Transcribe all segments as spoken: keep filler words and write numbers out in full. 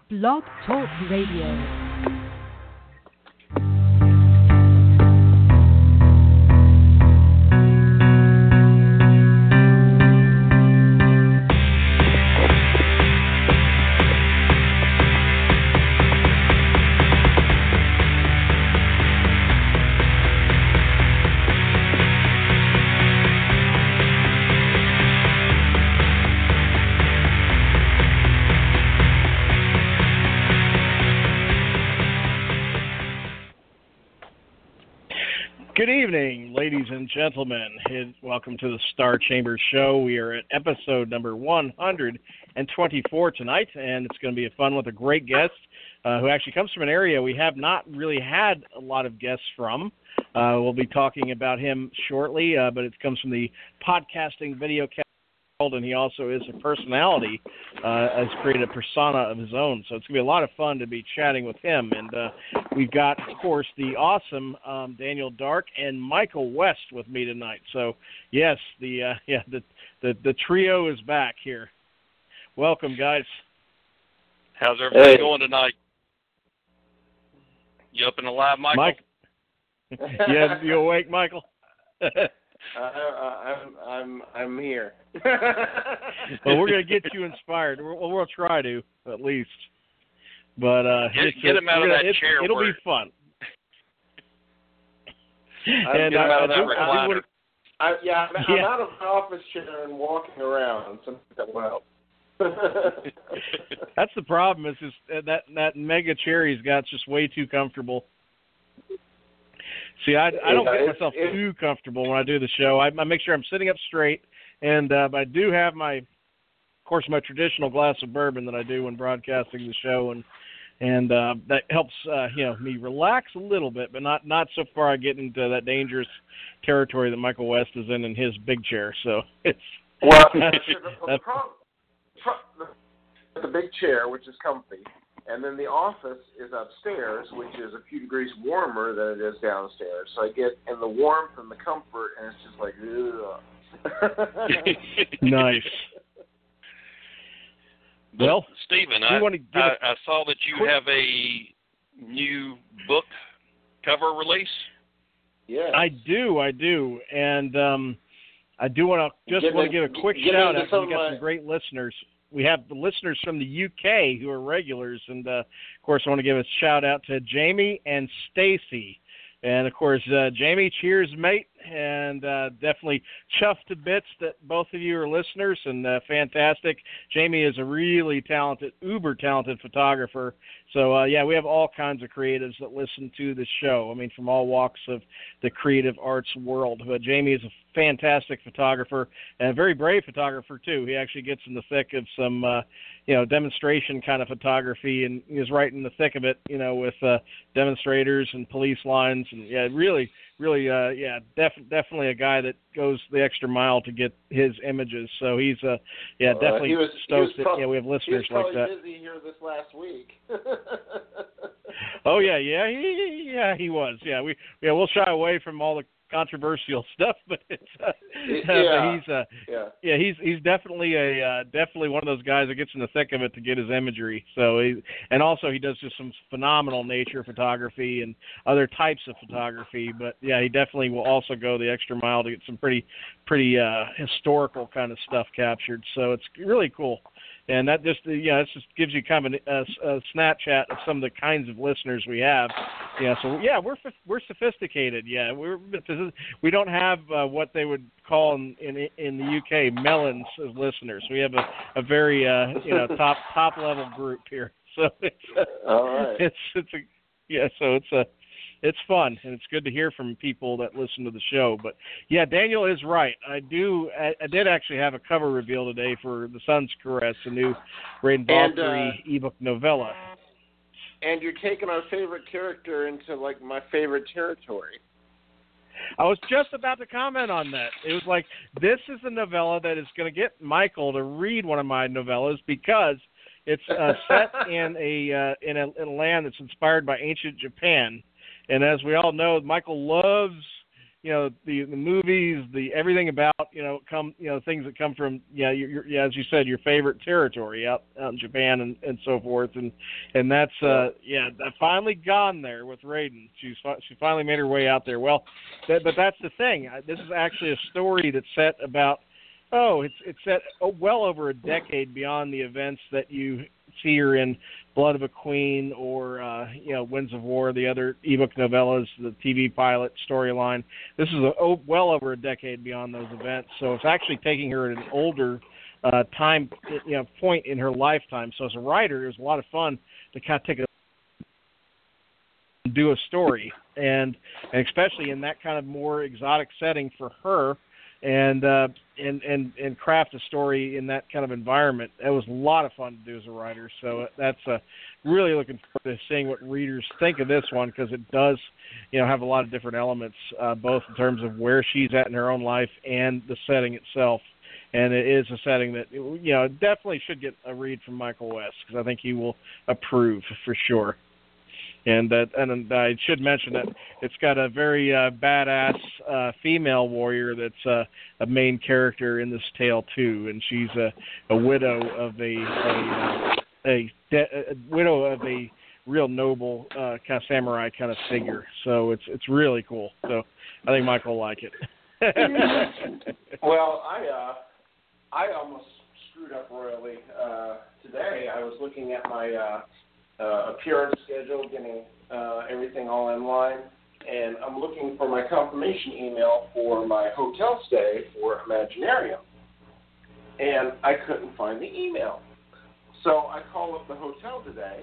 Blog Talk Radio. Good evening, ladies and gentlemen. Welcome to the Star Chambers Show. We are at episode number one hundred twenty-four tonight, and it's going to be a fun with a great guest uh, who actually comes from an area we have not really had a lot of guests from. Uh, we'll be talking about him shortly, uh, but it comes from the podcasting video world, and he also is a personality, uh, has created a persona of his own. So it's going to be a lot of fun to be chatting with him. And uh, we've got, of course, the awesome um, Daniel Dark and Michael West with me tonight. So, yes, the uh, yeah the, the the trio is back here. Welcome, guys. How's everybody hey. going tonight? You up and alive, Michael? Mike, yeah, you awake, Michael? Uh, I'm I'm I'm here. Well, we're gonna get you inspired. We'll, we'll try to at least, but uh, get, get him out of that it's, chair. It'll where... be fun. and, get him out of that I, recliner. I, yeah, I'm, yeah, I'm out of my office chair and walking around. Something that will help. That's the problem. Is just that that mega chair he's got just way too comfortable. See, I, I don't yeah, get myself it's, too comfortable when I do the show. I, I make sure I'm sitting up straight, and uh, I do have my, of course, my traditional glass of bourbon that I do when broadcasting the show, and and uh, that helps uh, you know me relax a little bit, but not not so far I get into that dangerous territory that Michael West is in in his big chair. So it's well, the, the, problem, the, the big chair, which is comfy. And then the office is upstairs, which is a few degrees warmer than it is downstairs. So I get in the warmth and the comfort, and it's just like, ugh. Nice. Well, Stephen, I, I, I saw that you quick... have a new book cover release. Yeah, I do, I do, and um, I do want to just want to give a quick shout out. We got my... some great listeners. We have the listeners from the U K who are regulars, and uh, of course, I want to give a shout out to Jamie and Stacy. And of course, uh, Jamie, cheers, mate, and uh, definitely chuffed to bits that both of you are listeners, and uh, fantastic. Jamie is a really talented, uber talented photographer. So uh, yeah, we have all kinds of creatives that listen to the show. I mean, from all walks of the creative arts world. But Jamie is a fantastic photographer and a very brave photographer too. He actually gets in the thick of some, uh, you know, demonstration kind of photography, and he's right in the thick of it, you know, with uh, demonstrators and police lines, and yeah, really, really, uh, yeah, def- definitely a guy that goes the extra mile to get his images. So he's, uh, yeah, uh, definitely was, stoked that prob- yeah we have listeners he was like that. Busy here this last week. Oh yeah, yeah, he, yeah, he was. Yeah, we, yeah, we'll shy away from all the controversial stuff, but it's uh, yeah, but he's uh, yeah, yeah, he's he's definitely a uh, definitely one of those guys that gets in the thick of it to get his imagery. So he, and also he does just some phenomenal nature photography and other types of photography. But yeah, he definitely will also go the extra mile to get some pretty pretty uh, historical kind of stuff captured. So it's really cool. And that just, yeah, it just gives you kind of a, a, a Snapchat of some of the kinds of listeners we have. Yeah, so yeah, we're we're sophisticated. Yeah, we're we don't have uh, what they would call in, in in the U K melons as listeners. We have a, a very uh, you know top top level group here. So it's uh, all right. It's it's a yeah. So it's a it's fun, and it's good to hear from people that listen to the show. But yeah, Daniel is right. I do. I, I did actually have a cover reveal today for The Sun's Caress, a new Braden Valkyrie uh, ebook novella. And you're taking our favorite character into like my favorite territory. I was just about to comment on that. It was like, this is a novella that is going to get Michael to read one of my novellas because it's uh, set in a, uh, in a in a land that's inspired by ancient Japan. And as we all know, Michael loves you know, the the movies, the everything about, you know, come, you know, things that come from, yeah, your, your, yeah, as you said, your favorite territory out, out in Japan and, and so forth, and and that's, uh, yeah, that finally gone there with Raiden. She's she finally made her way out there. Well, that, but that's the thing. This is actually a story that's set about, oh, it's it's set oh, well over a decade beyond the events that you see her in Blood of a Queen or, uh, you know, Winds of War, the other ebook novellas, the T V pilot storyline. This is a, oh, well over a decade beyond those events. So it's actually taking her at an older uh, time, you know, point in her lifetime. So as a writer, it was a lot of fun to kind of take a do a story, and, and especially in that kind of more exotic setting for her, and uh, and and and craft a story in that kind of environment. It was a lot of fun to do as a writer. So that's uh, really looking forward to seeing what readers think of this one, because it does, you know, have a lot of different elements, uh, both in terms of where she's at in her own life and the setting itself. And it is a setting that, you know, definitely should get a read from Michael West, because I think he will approve for sure. And that, and I should mention that it's got a very uh, badass uh, female warrior that's uh, a main character in this tale too, and she's a, a widow of a a, a, de- a widow of a real noble uh, kind of samurai kind of figure. So it's it's really cool. So I think Michael will like it. Well, I uh, I almost screwed up royally uh, today. I was looking at my Uh, Uh, appearance schedule, getting uh, everything all in line, and I'm looking for my confirmation email for my hotel stay for Imaginarium, and I couldn't find the email. So I called up the hotel today,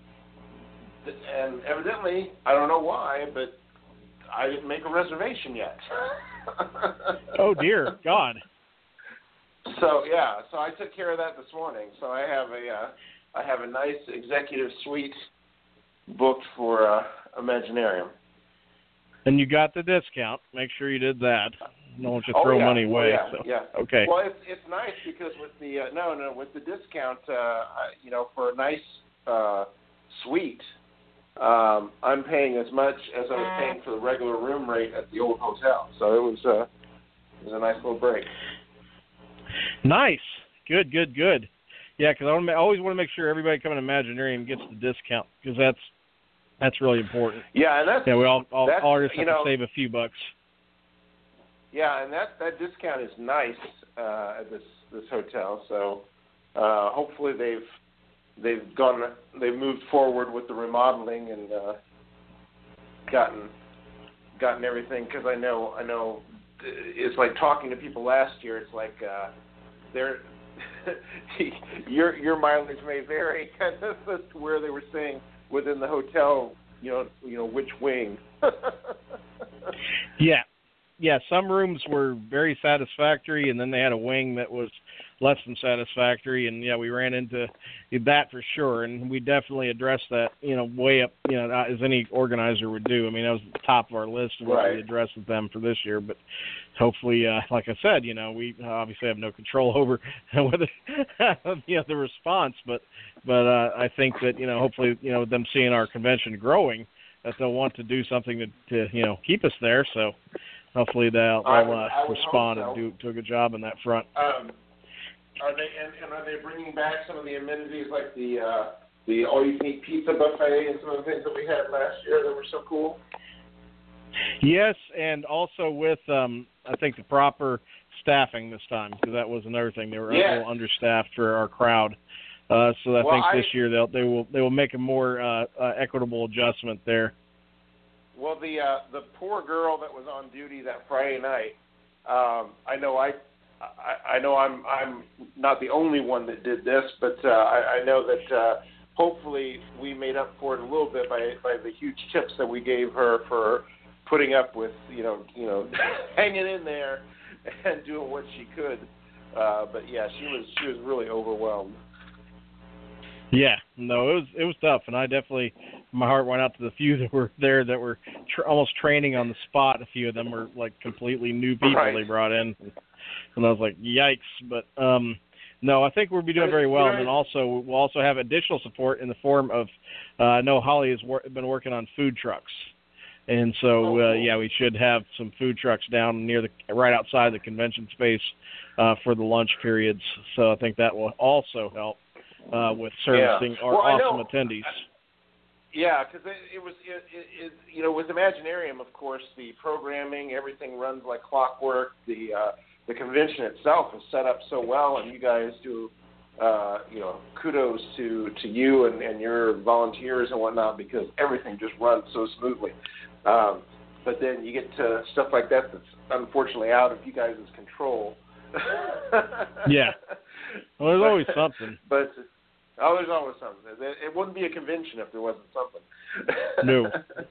and evidently, I don't know why, but I didn't make a reservation yet. Oh, dear God. So, yeah, so I took care of that this morning. So I have a... Uh, I have a nice executive suite booked for uh, Imaginarium. And you got the discount. Make sure you did that. Don't want you to oh, throw yeah. money away. Oh, yeah, so. yeah. Okay. Well, it's it's nice because with the uh, no no with the discount, uh, you know, for a nice uh, suite, um, I'm paying as much as I was paying for the regular room rate at the old hotel. So it was uh, it was a nice little break. Nice. Good. Good. Good. Yeah, because I, I always want to make sure everybody coming to Imaginarium gets the discount, because that's that's really important. Yeah, and that's yeah, we all all, all artists have you know, to save a few bucks. Yeah, and that that discount is nice uh, at this this hotel. So uh, hopefully they've they've gone they've moved forward with the remodeling and uh, gotten gotten everything, because I know I know it's like talking to people last year. It's like uh, they're your your mileage may vary kind of as to where they were staying within the hotel, you know, you know which wing. Yeah, yeah. Some rooms were very satisfactory, and then they had a wing that was less than satisfactory, and yeah, we ran into that for sure, and we definitely addressed that, you know, way up, you know, as any organizer would do. I mean, that was at the top of our list of what right. we addressed with them for this year, but hopefully, uh, like I said, you know, we obviously have no control over whether, you know, the response, but, but uh, I think that, you know, hopefully, you know, them seeing our convention growing, that they'll want to do something to, to you know, keep us there, so hopefully they'll, they'll uh, respond so. and do, do a good job in that front. Um, Are they and, and are they bringing back some of the amenities like the uh, the all-you-can-eat pizza buffet and some of the things that we had last year that were so cool? Yes, and also with um, I think the proper staffing this time, because that was another thing. They were yes. a little understaffed for our crowd, uh, so I well, think I, this year they'll they will they will make a more uh, uh, equitable adjustment there. Well, the uh, the poor girl that was on duty that Friday night, um, I know I. I, I know I'm I'm not the only one that did this, but uh, I, I know that uh, hopefully we made up for it a little bit by by the huge tips that we gave her for putting up with you know you know hanging in there and doing what she could. Uh, but yeah, she was she was really overwhelmed. Yeah, no, it was it was tough, and I definitely my heart went out to the few that were there that were tr- almost training on the spot. A few of them were like completely new people right. they brought in. And I was like, yikes. But, um, no, I think we'll be doing very well. And then also, we'll also have additional support in the form of, uh, I know Holly has wor- been working on food trucks. And so, uh, yeah, we should have some food trucks down near the right outside the convention space uh, for the lunch periods. So I think that will also help uh, with servicing yeah. our well, awesome attendees. Yeah, because it, it was, it, it, it, you know, with Imaginarium, of course, the programming, everything runs like clockwork. The uh, the convention itself is set up so well, and you guys do, uh, you know, kudos to, to you and, and your volunteers and whatnot, because everything just runs so smoothly. Um, but then you get to stuff like that that's unfortunately out of you guys' control. Yeah. Well, there's always something. But oh, there's always something. It, it wouldn't be a convention if there wasn't something. No.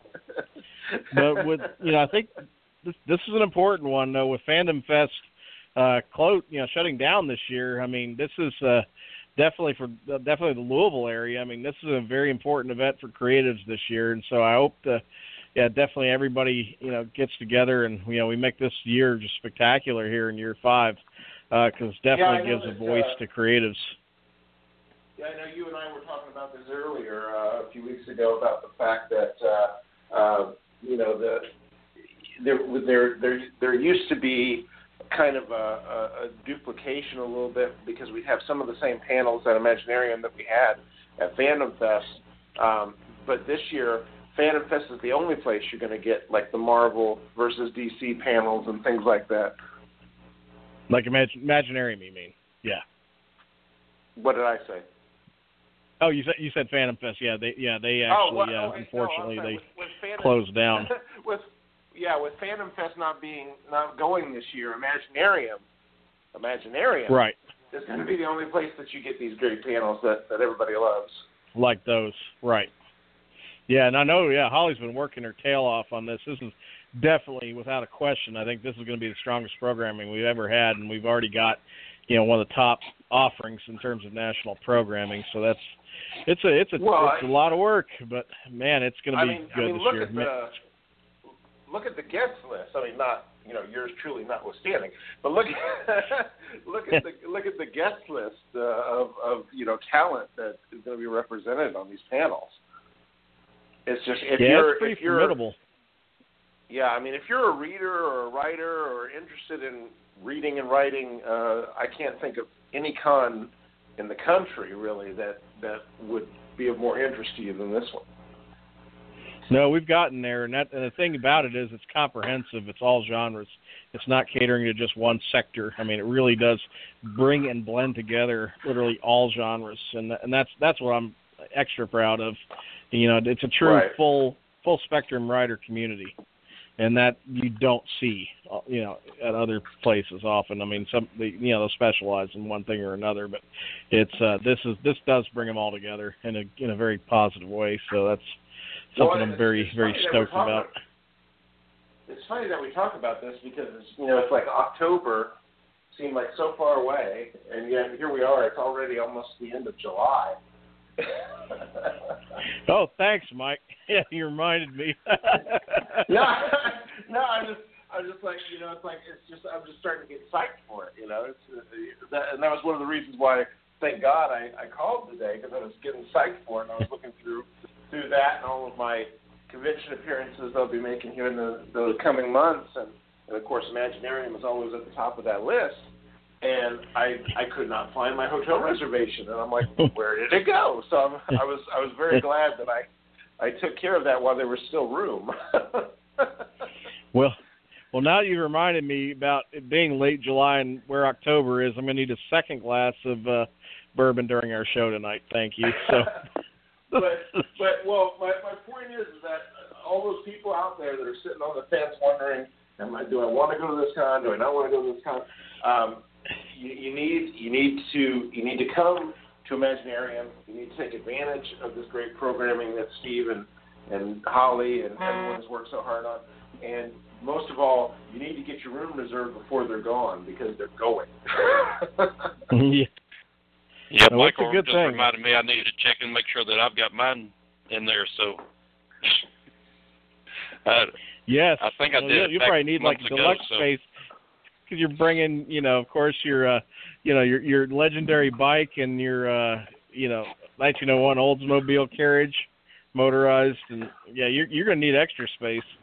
But with you know, I think this this is an important one though. With Fandom Fest, uh, close, you know, shutting down this year. I mean, this is uh, definitely for uh, definitely the Louisville area. I mean, this is a very important event for creatives this year, and so I hope to. Yeah, definitely everybody, you know, gets together and, you know, we make this year just spectacular here in year five because uh, definitely yeah, gives that, a voice uh, to creatives. Yeah, I know you and I were talking about this earlier uh, a few weeks ago about the fact that, uh, uh, you know, the there, there, there, there used to be kind of a, a, a duplication a little bit because we have some of the same panels at Imaginarium that we had at Fandom Fest, um, but this year, Fandom Fest is the only place you're going to get like the Marvel versus D C panels and things like that. Like Imag- Imaginarium, you mean? Yeah. What did I say? Oh, you said you said Fandom Fest. Yeah, they yeah they actually oh, well, yeah okay, unfortunately no, they with, with Fandom, closed down. with yeah, with Fandom Fest not being not going this year, Imaginarium, Imaginarium, right, is going to be the only place that you get these great panels that, that everybody loves. Like those, right? Yeah, and I know, yeah, Holly's been working her tail off on this. This is definitely, without a question, I think this is going to be the strongest programming we've ever had, and we've already got, you know, one of the top offerings in terms of national programming. So that's, it's a, it's a, well, it's a lot of work, but man, it's going to I be mean, good I mean, this look year. At the, look at the guest list. I mean, not, you know, yours truly notwithstanding, but look, look at the look at the guest list uh, of, of you know talent that is going to be represented on these panels. It's just if yeah, you're it's pretty if you're, formidable. Yeah, I mean, if you're a reader or a writer or interested in reading and writing, uh, I can't think of any con in the country really that that would be of more interest to you than this one. No, we've gotten there, and, that, and the thing about it is it's comprehensive. It's all genres. It's not catering to just one sector. I mean, it really does bring and blend together literally all genres, and and that's that's what I'm extra proud of. You know, it's a true right. full full spectrum writer community, and that you don't see, you know, at other places often. I mean, some they, you know they'll specialize in one thing or another, but it's uh, this is this does bring them all together in a in a very positive way. So that's something well, I'm very very stoked about. about. It's funny that we talk about this because it's, you know it's like October seemed like so far away, and yet here we are. It's already almost the end of July. Oh, thanks, Mike. Yeah, you reminded me. no, no, I just, I was just like, you know, it's like it's just, I'm just starting to get psyched for it, you know. It's uh, that, and that was one of the reasons why, thank God, I, I called today because I was getting psyched for it, and I was looking through through that and all of my convention appearances I'll be making here in the, the coming months, and, and of course, Imaginarium is always at the top of that list. And I I could not find my hotel reservation, and I'm like, where did it go? So I'm, I was I was very glad that I I took care of that while there was still room. well, well, now you reminded me about it being late July and where October is. I'm gonna need a second glass of uh, bourbon during our show tonight. Thank you. So, but but well, my my point is, is that all those people out there that are sitting on the fence wondering, am I do I want to go to this con? Do I not want to go to this con? Um, You, you need you need to you need to come to Imaginarium. You need to take advantage of this great programming that Steve and, and Holly and everyone has worked so hard on. And most of all, you need to get your room reserved before they're gone because they're going. yeah, yeah. Now, Michael just thing? reminded me I need to check and make sure that I've got mine in there. So, uh, yes, I think I well, did. You probably need like ago, deluxe so. space. Because you're bringing, you know, of course, your, uh, you know, your your legendary bike and your, uh, you know, nineteen oh one Oldsmobile carriage, motorized, and yeah, you're you're gonna need extra space.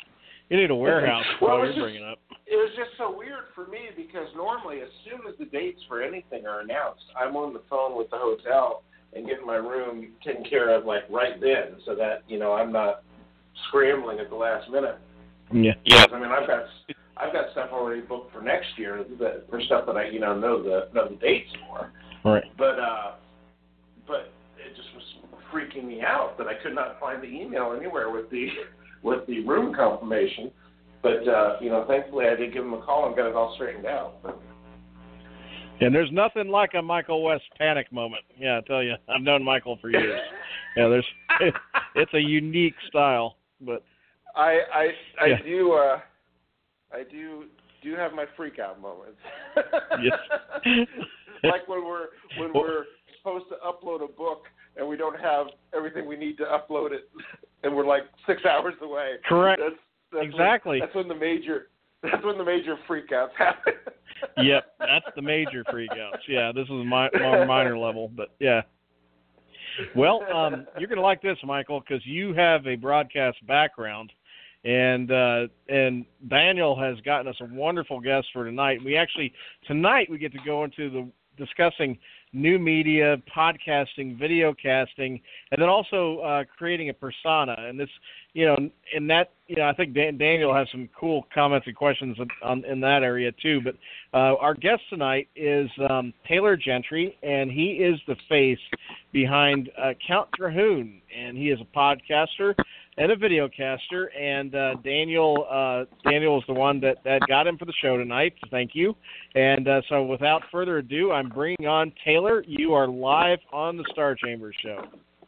You need a warehouse. Well, you're just, bringing up. It was just so weird for me because normally, as soon as the dates for anything are announced, I'm on the phone with the hotel and getting my room taken care of like right then, so that you know I'm not scrambling at the last minute. Yeah. Yeah. I mean, I've got I've got stuff already booked for next year that, for stuff that I you know know the know the dates for. Right. But uh, but it just was freaking me out that I could not find the email anywhere with the with the room confirmation. But uh, you know, thankfully I did give him a call and got it all straightened out. But. And there's nothing like a Michael West panic moment. Yeah, I tell you, I've known Michael for years. Yeah, there's it, it's a unique style, but I I I yeah. do uh, I do do have my freak out moments. Yes. Like when we're when we're supposed to upload a book and we don't have everything we need to upload it, and we're like six hours away. Correct. That's, that's exactly. When, that's when the major that's when the major freak outs happen. Yep, that's the major freak outs. Yeah, this is my more minor level, but yeah. Well, um, you're going to like this, Michael, because you have a broadcast background, and uh, and Daniel has gotten us a wonderful guest for tonight. We actually tonight we get to go into the discussing new media, podcasting, video casting, and then also uh, creating a persona. And this, you know, in that, you know, I think Dan, Daniel has some cool comments and questions on, in that area too. But uh, our guest tonight is um, Taylor Gentry, and he is the face behind uh, Count Drahoon, and he is a podcaster and a videocaster. And uh, Daniel, uh, Daniel is the one that, that got him for the show tonight. So thank you. And uh, so, without further ado, I'm bringing on Taylor. You are live on the Star Chambers show.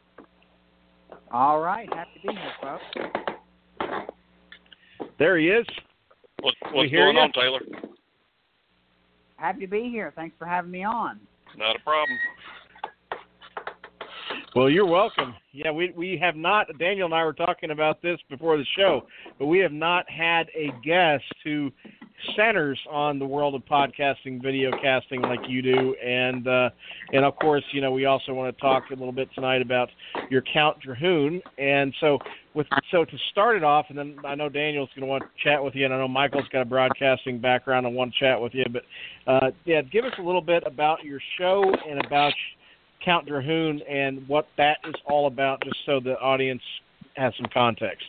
All right, happy to be here, folks. There he is. What, what's hear going you? on, Taylor? Happy to be here. Thanks for having me on. Not a problem. Well, you're welcome. Yeah, we we have not, Daniel and I were talking about this before the show, but we have not had a guest who centers on the world of podcasting, video casting like you do. And, uh, and of course, you know, we also want to talk a little bit tonight about your Count Drahoon. And so with so to start it off, and then I know Daniel's going to want to chat with you, and I know Michael's got a broadcasting background and want to chat with you. But, uh, yeah, give us a little bit about your show and about Count Drahoon and what that is all about, just so the audience has some context.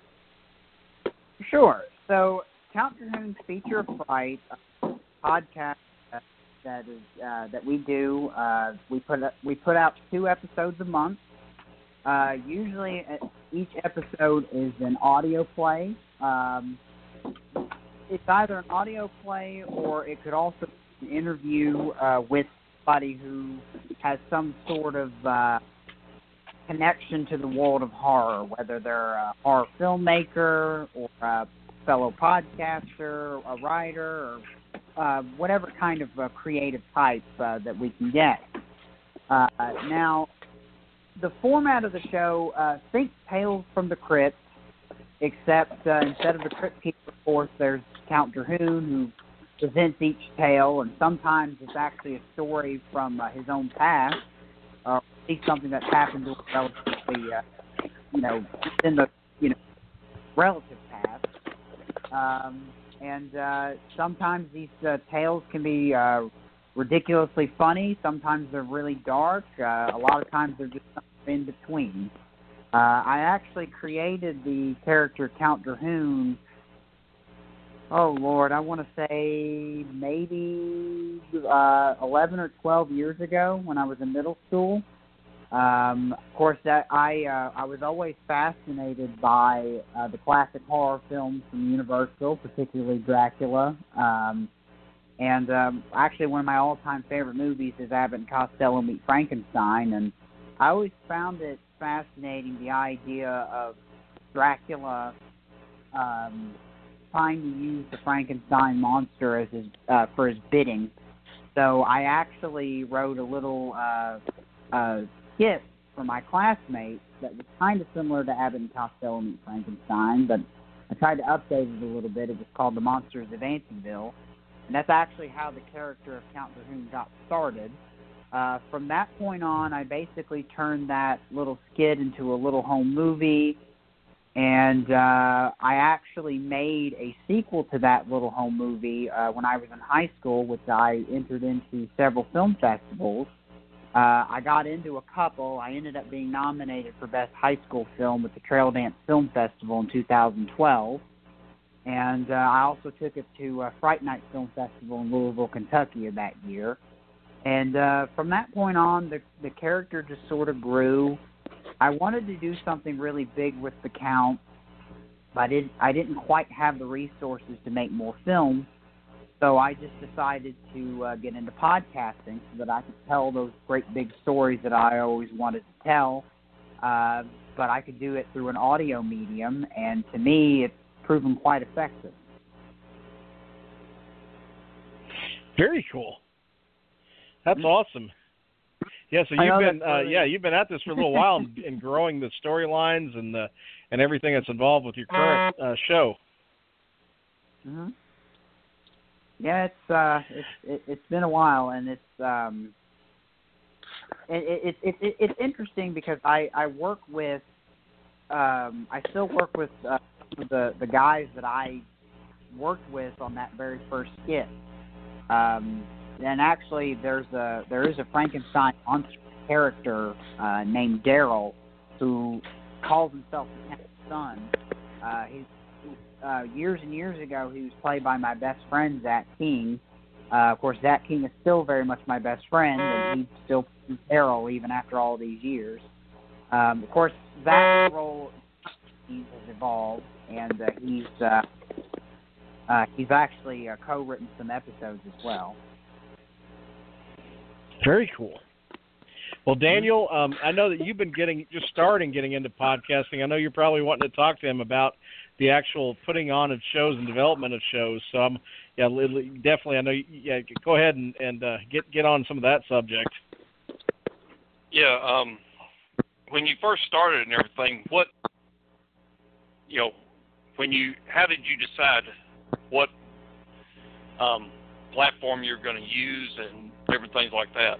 Sure. So Count Drahoon's Feature of Fright, a podcast that is uh, that we do. Uh, we put up, we put out two episodes a month. Uh, usually, each episode is an audio play. Um, it's either an audio play or it could also be an interview uh, with somebody who has some sort of uh, connection to the world of horror, whether they're a horror filmmaker or a fellow podcaster, a writer, or uh, whatever kind of uh, creative type uh, that we can get. Uh, now, the format of the show, uh, think Tales from the Crypt, except uh, instead of the Crypt Keeper, of course, there's Count Drahoon, who presents each tale, and sometimes it's actually a story from uh, his own past, or at least something that's happened to him relatively, uh, you know, in the you know relative past. Um, and uh, sometimes these uh, tales can be uh, ridiculously funny. Sometimes they're really dark. Uh, a lot of times they're just in between. Uh, I actually created the character Count Drahoon. Oh, Lord, I want to say maybe uh, eleven or twelve years ago when I was in middle school. Um, of course, that I uh, I was always fascinated by uh, the classic horror films from Universal, particularly Dracula. Um, and um, actually, one of my all-time favorite movies is Abbott and Costello Meet Frankenstein. And I always found it fascinating, the idea of Dracula um, trying to use the Frankenstein monster as his uh, for his bidding. So I actually wrote a little uh, uh, skit for my classmates that was kind of similar to Abbott and Costello Meet Frankenstein, but I tried to update it a little bit. It was called The Monsters of Antieville, and that's actually how the character of Count Drahoon got started. Uh, from that point on, I basically turned that little skit into a little home movie. And uh, I actually made a sequel to that Little Home Movie uh, when I was in high school, which I entered into several film festivals. Uh, I got into a couple. I ended up being nominated for Best High School Film with the Trail Dance Film Festival in two thousand twelve. And uh, I also took it to uh, Fright Night Film Festival in Louisville, Kentucky of that year. And uh, from that point on, the, the character just sort of grew. I wanted to do something really big with the Count, but I didn't, I didn't quite have the resources to make more films, so I just decided to uh, get into podcasting so that I could tell those great big stories that I always wanted to tell, uh, but I could do it through an audio medium, and to me, it's proven quite effective. Very cool. That's mm-hmm. awesome. Yeah, so you've been uh, yeah you've been at this for a little while and, and growing the storylines and the and everything that's involved with your current uh, show. Mm-hmm. Yeah, it's uh it's it, it's been a while, and it's um it, it, it, it it's interesting because I, I work with um I still work with uh, the the guys that I worked with on that very first skit. Um, And actually, there's a there is a Frankenstein monster character uh, named Daryl who calls himself the Count's son. Uh, he's uh, years and years ago, he was played by my best friend Zach King. Uh, of course, Zach King is still very much my best friend, and he still plays Daryl even after all these years. Um, of course, Zach's role has evolved, and uh, he's uh, uh, he's actually uh, co-written some episodes as well. Very cool. Well, Daniel, um, I know that you've been getting just starting getting into podcasting. I know you're probably wanting to talk to him about the actual putting on of shows and development of shows. So, um, yeah, definitely. I know. Yeah, go ahead and, and uh, get get on some of that subject. Yeah. Um, when you first started and everything, what you know, when you how did you decide what um, platform you're going to use and different things like that?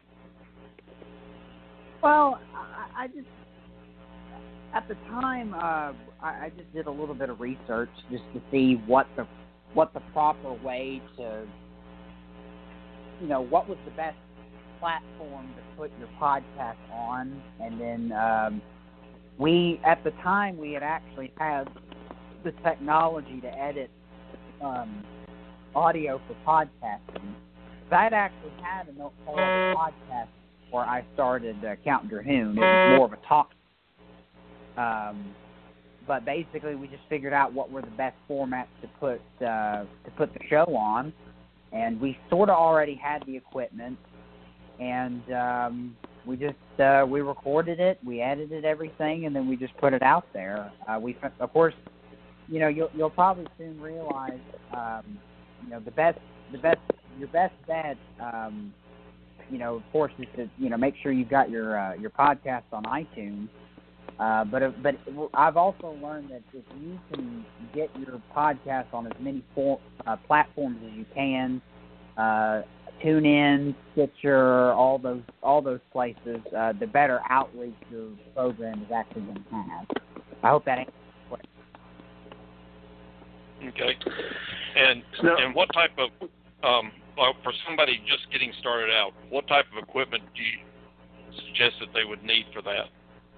Well, I, I just at the time uh, I, I just did a little bit of research just to see what the what the proper way to you know what was the best platform to put your podcast on, and then um, we at the time we had actually had the technology to edit um, audio for podcasting. I'd actually had an old podcast before I started uh, Count Drahoon. It was more of a talk. Um, but basically, we just figured out what were the best formats to put uh, to put the show on, and we sort of already had the equipment, and um, we just uh, we recorded it, we edited everything, and then we just put it out there. Uh, we, of course, you know, you'll you'll probably soon realize, um, you know, the best the best. Your best bet, um, you know, of course, is to you know make sure you've got your uh, your podcast on iTunes. Uh, but if, but I've also learned that if you can get your podcast on as many for, uh, platforms as you can, uh, TuneIn, Stitcher, all those all those places, uh, the better outreach your program is actually going to have. I hope that answers the question. Okay. And no. and what type of um, Well, for somebody just getting started out, what type of equipment do you suggest that they would need for that?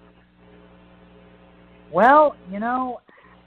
Well, you know,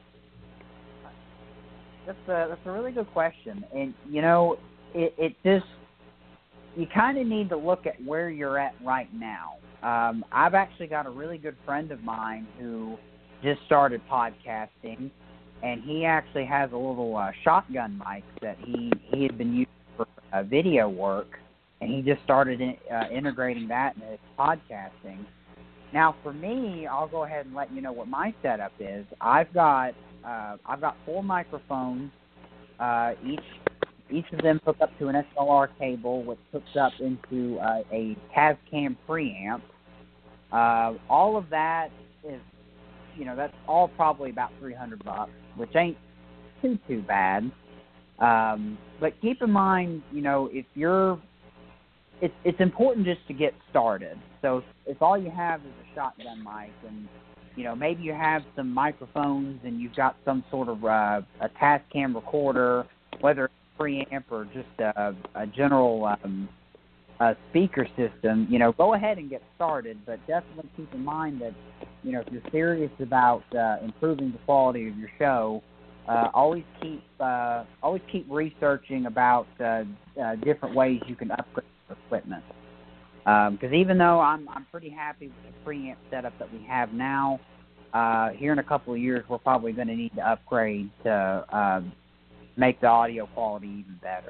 that's a that's a really good question, and you know, it, it just you kind of need to look at where you're at right now. Um, I've actually got a really good friend of mine who just started podcasting, and he actually has a little uh, shotgun mic that he he had been using for uh, video work, and he just started in, uh, integrating that into his podcasting. Now, for me, I'll go ahead and let you know what my setup is. I've got uh, I've got four microphones, uh, each each of them hook up to an S L R cable, which hooks up into uh, a Tascam preamp. Uh, all of that is, you know, that's all probably about three hundred bucks, which ain't too too bad. Um, but keep in mind, you know, if you're It's it's important just to get started. So if, if all you have is a shotgun mic and you know, maybe you have some microphones and you've got some sort of uh, a Tascam recorder, whether it's a preamp or just a, a general um, a speaker system, you know, go ahead and get started, but definitely keep in mind that, you know, if you're serious about uh, improving the quality of your show, uh, always keep uh, always keep researching about uh, uh, different ways you can upgrade your equipment. Because um, even though I'm I'm pretty happy with the preamp setup that we have now, uh, here in a couple of years we're probably going to need to upgrade to uh, make the audio quality even better.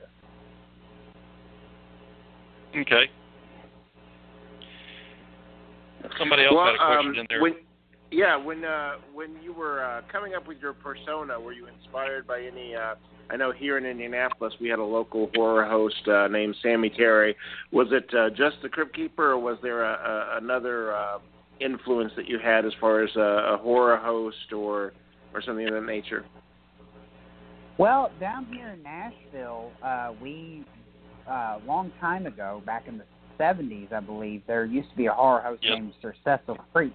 Okay. Somebody else well, had a question um, in there. When, yeah, when uh, when you were uh, coming up with your persona, were you inspired by any? Uh, I know here in Indianapolis we had a local horror host uh, named Sammy Terry. Was it uh, just the Crypt Keeper, or was there a, a, another uh, influence that you had as far as a, a horror host or or something of that nature? Well, down here in Nashville, uh, we. A uh, long time ago, back in the seventies, I believe, there used to be a horror host yep. named Sir Cecil Creek.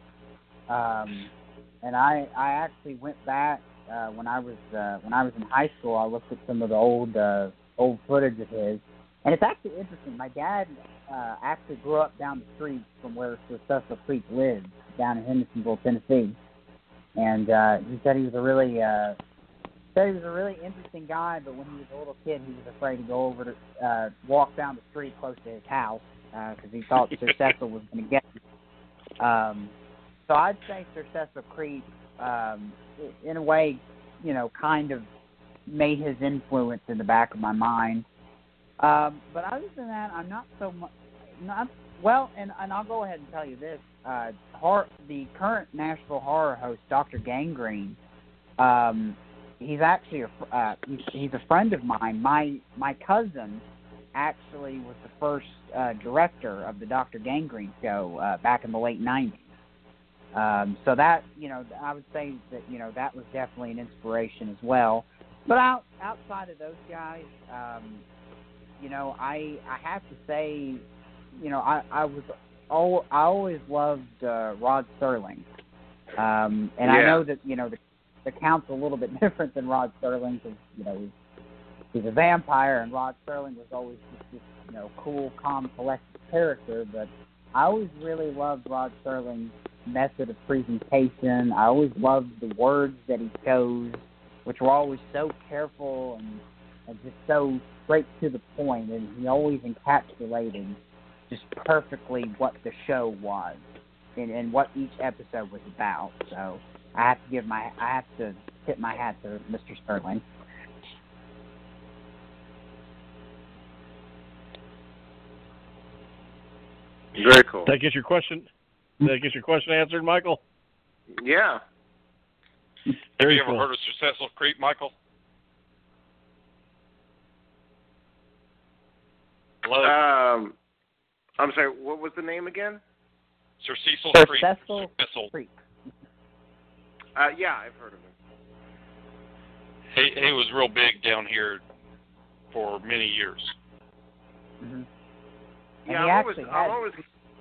Um, and I, I actually went back uh, when I was uh, when I was in high school. I looked at some of the old uh, old footage of his, and it's actually interesting. My dad uh, actually grew up down the street from where Sir Cecil Creek lived, down in Hendersonville, Tennessee. And uh, he said he was a really uh, said he was a really interesting guy, but when he was a little kid, he was afraid to go over to uh, walk down the street close to his house because uh, he thought Sir Cecil was going to get him. Um, so I'd say Sir Cecil Creek, um, in a way, you know, kind of made his influence in the back of my mind. Um, but other than that, I'm not so much. Not well, and, and I'll go ahead and tell you this: uh, horror, the current Nashville horror host, Doctor Gangrene. Um, He's actually a uh, he's, he's a friend of mine. My my cousin actually was the first uh, director of the Doctor Gangrene show uh, back in the late nineties. Um, so that you know, I would say that you know that was definitely an inspiration as well. But out outside of those guys, um, you know, I I have to say, you know, I I was oh I always loved uh, Rod Serling, um, and yeah. I know that you know the. The count's a little bit different than Rod Serling because, you know, he's, he's a vampire, and Rod Serling was always just this, you know, cool, calm, collected character. But I always really loved Rod Serling's method of presentation. I always loved the words that he chose, which were always so careful and, and just so straight to the point. And he always encapsulated just perfectly what the show was and, and what each episode was about. So I have to give my, I have to tip my hat to Mister Serling. Very cool. Did that get your question? Did that get your question answered, Michael? Yeah. Have Very you ever cool. heard of Sir Cecil Creek, Michael? Hello. Um, I'm sorry. What was the name again? Sir Cecil Sir Creek. Cecil Cecil. Creek. Uh, yeah, I've heard of him. He he was real big down here for many years. Mm-hmm. Yeah, he I'm always, actually I'm had, always.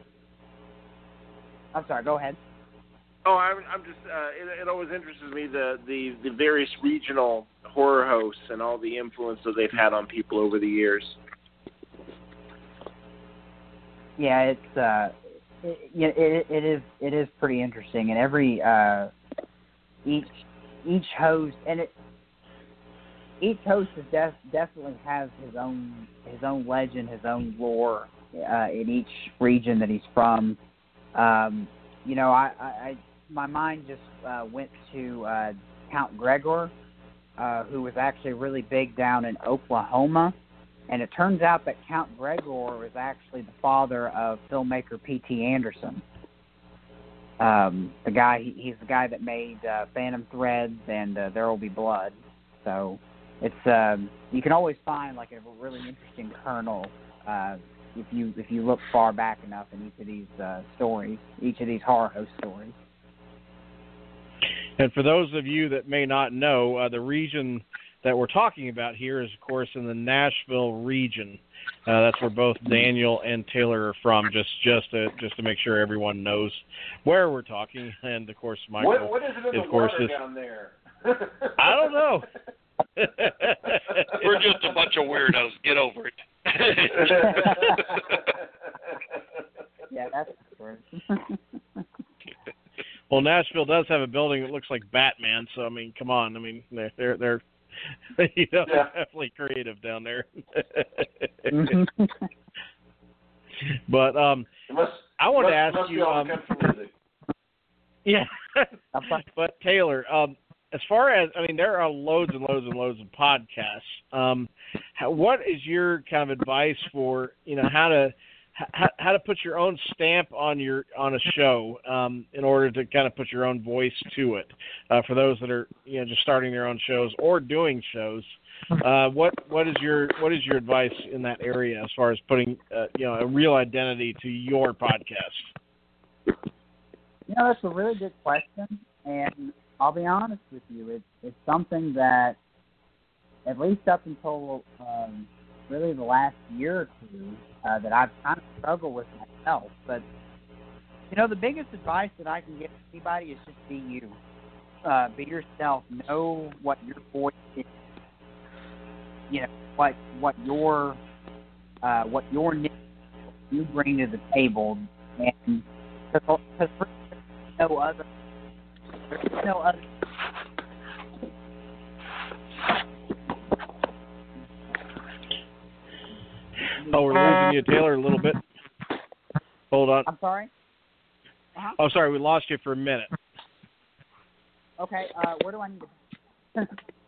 I'm sorry. Go ahead. Oh, I'm, I'm just. Uh, it, it always interests me the, the the various regional horror hosts and all the influence that they've had on people over the years. Yeah, it's uh, it, it, it is it is pretty interesting, and every uh, each each host and it each host is def, definitely has his own his own legend, his own lore uh, in each region that he's from. Um, you know, I, I, I my mind just uh, went to uh, Count Gregor, uh, who was actually really big down in Oklahoma. And it turns out that Count Gregor was actually the father of filmmaker P T Anderson. Um, the guy, he, he's the guy that made uh, Phantom Threads and uh, There Will Be Blood. So it's um, you can always find like a really interesting kernel uh, if you if you look far back enough in each of these uh, stories, each of these horror host stories. And for those of you that may not know, uh, the region that we're talking about here is, of course, in the Nashville region. Uh, that's where both Daniel and Taylor are from. Just, just to, just to make sure everyone knows where we're talking. And of course, Michael. What, what is it in of the course, water is, down there? I don't know. We're just a bunch of weirdos. Get over it. Yeah, that's true. Well, Nashville does have a building that looks like Batman, so I mean, come on. I mean, they're they're, they're you know, yeah. definitely creative down there. But um, must, I want must, to ask must you. Um, yeah, but Taylor, um, as far as I mean, there are loads and loads and loads of podcasts. Um, how, what is your kind of advice for you know how to how, how to put your own stamp on your on a show um, in order to kind of put your own voice to it uh, for those that are you know just starting their own shows or doing shows. Uh, what what is your what is your advice in that area as far as putting uh, you know a real identity to your podcast? You know, that's a really good question, and I'll be honest with you, it's it's something that at least up until um, really the last year or two uh, that I've kind of struggled with myself. But, you know, the biggest advice that I can give anybody is just be you. Uh, be yourself. Know what your voice is. You know, what what your uh, what your niche you bring to the table. And because there's no other, there's no other. Oh, we're losing you, Taylor, a little bit. Hold on. I'm sorry? Uh-huh. Oh, sorry, we lost you for a minute. Okay, uh, where do I need to...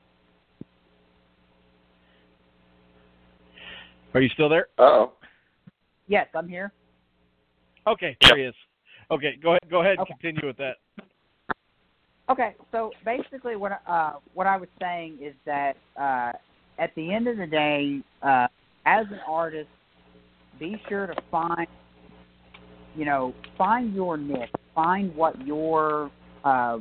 Are you still there? Uh-oh. Yes, I'm here. Okay, there he is. Okay, go ahead. Go ahead and Okay. continue with that. Okay, so basically what uh, what I was saying is that uh, at the end of the day, uh, as an artist, be sure to find, you know, find your niche, find what your, uh,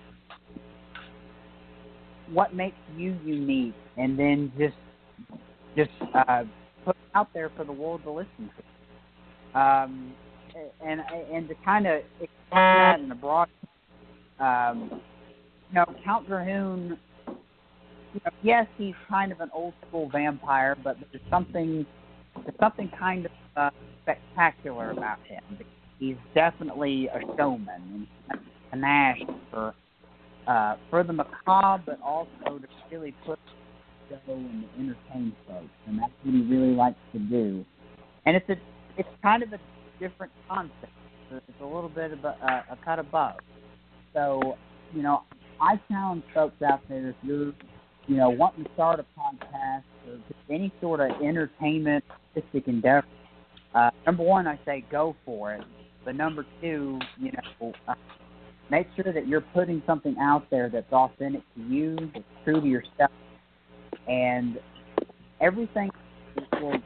what makes you unique, and then just, just uh, put it out there for the world to listen to. Um, and and to kind of explain that in a broad, um, you know, Count Drahoon. You know, yes, he's kind of an old school vampire, but there's something, there's something kind of uh, spectacular about him. He's definitely a showman and panache for uh, for the macabre, but also to really put the show and to entertain folks, and that's what he really likes to do. And it's a, it's kind of a different concept. It's a little bit of a, a cut above. So, you know, I challenge folks out there, if you're, you know, wanting to start a podcast or just any sort of entertainment, artistic endeavor, uh, number one, I say go for it. But number two, you know, uh, make sure that you're putting something out there that's authentic to you, that's true to yourself, and everything will.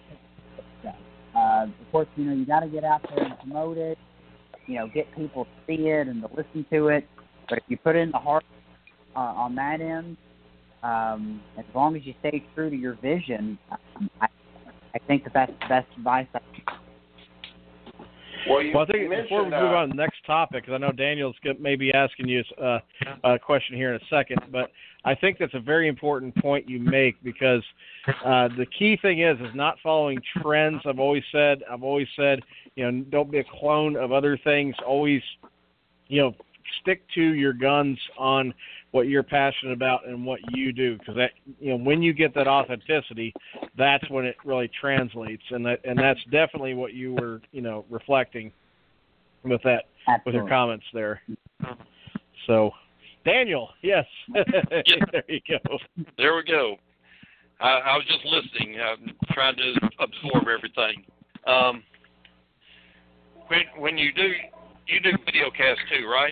Uh, of course, you know, you got to get out there and promote it, you know, get people to see it and to listen to it. But if you put in the heart uh, on that end, um, as long as you stay true to your vision, I, I think that that's the best advice I can. Well, you, well, I think you before we move uh, on to the next topic, because I know Daniel's maybe asking you uh, a question here in a second, but I think that's a very important point you make, because uh, the key thing is is not following trends. I've always said, I've always said, you know, don't be a clone of other things. Always, you know, stick to your guns on what you're passionate about and what you do, because that, you know, when you get that authenticity, that's when it really translates, and that and that's definitely what you were, you know, reflecting with that, Absolutely. with your comments there. So, Daniel, yes, there you go. There we go. I, I was just listening, I'm trying to absorb everything. Um, when when you do you do video cast too, right?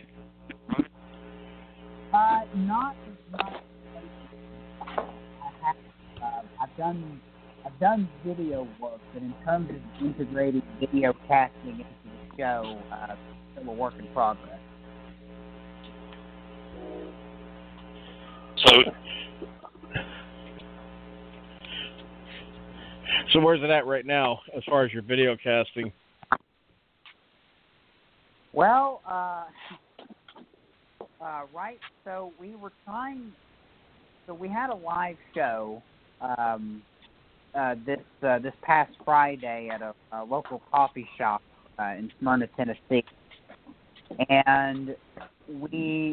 Uh, not as much. I have, uh, I've done, I've done video work, but in terms of integrating video casting into the show, uh, still a work in progress. So, So where's it at right now as far as your video casting? Well, uh, uh, right. So we were trying. So we had a live show um, uh, this uh, this past Friday at a, a local coffee shop uh, in Smyrna, Tennessee, and we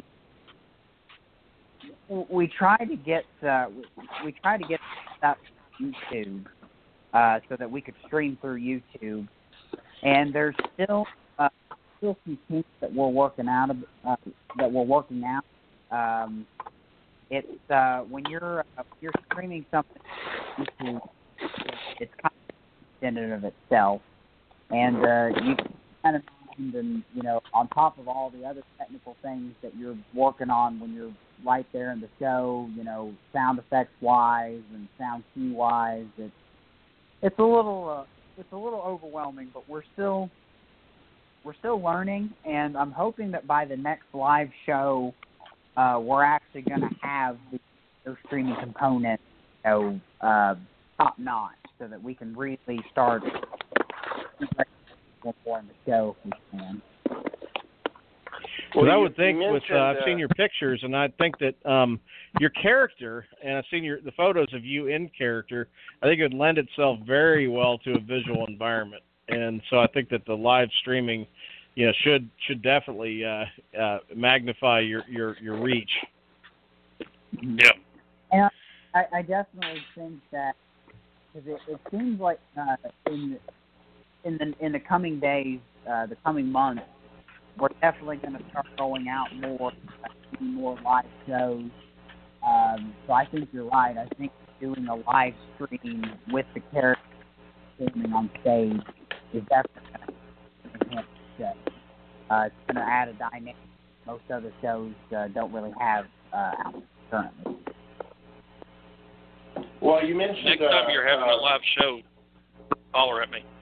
we tried to get uh, we tried to get that YouTube uh, so that we could stream through YouTube, and there's still uh, still some kinks that we're working out of, uh, that we're working out. Um, it's uh, when you're uh, you're streaming something on YouTube, it's kind of independent of itself, and uh, you kind of and you know on top of all the other technical things that you're working on when you're right there in the show, you know, sound effects wise and sound key wise, it's it's a little uh, it's a little overwhelming, but we're still we're still learning, and I'm hoping that by the next live show, uh, we're actually going to have the, the streaming component, you know, uh, top notch, so that we can really start more in the show if we can. Well, I would think with uh, I've seen your pictures, and I think that um, your character, and I've seen your the photos of you in character, I think it would lend itself very well to a visual environment, and so I think that the live streaming, you know, should should definitely uh, uh, magnify your, your, your reach. Yeah, and I, I definitely think that because it, it seems like uh, in in the in the coming days, uh, the coming months, we're definitely going to start rolling out more, uh, more live shows. Um, so I think you're right. I think doing a live stream with the character performing on stage is definitely going to enhance the show. Uh, it's going to add a dynamic most other shows uh, don't really have uh, out currently. Well, you mentioned next time uh, you're having uh, a live show, holler at me.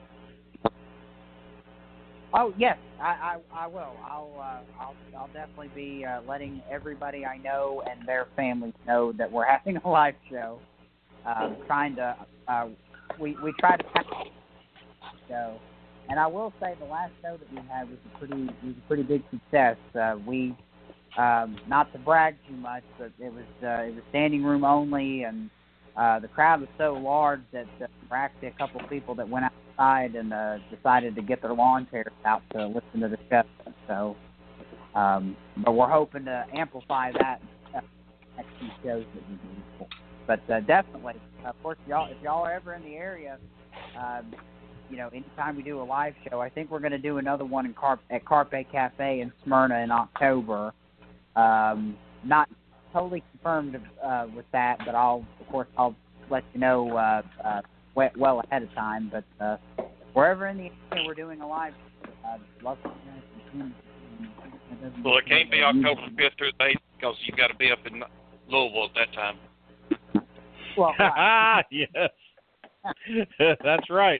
Oh yes, I, I, I will. I'll, uh, I'll I'll definitely be uh, letting everybody I know and their families know that we're having a live show. Um, trying to uh, we we try to pack the show, and I will say the last show that we had was a pretty was a pretty big success. Uh, we um, not to brag too much, but it was uh, it was standing room only, and uh, the crowd was so large that uh, there were actually a couple of people that went out and uh, decided to get their lawn chairs out to listen to the show. So, um, but we're hoping to amplify that uh, next few shows that we do. But uh, definitely, of course, y'all, if y'all are ever in the area, um, you know, anytime we do a live show, I think we're going to do another one in Carp- at Carpe Cafe in Smyrna in October. Um, not totally confirmed uh, with that, but I'll, of course, I'll let you know uh, uh, well ahead of time, but uh, wherever in the area we're doing a live show, I'd love to hear. Well, it can't be October fifth through the eighth because you've got to be up in Louisville at that time. Well, right. Yes, that's right.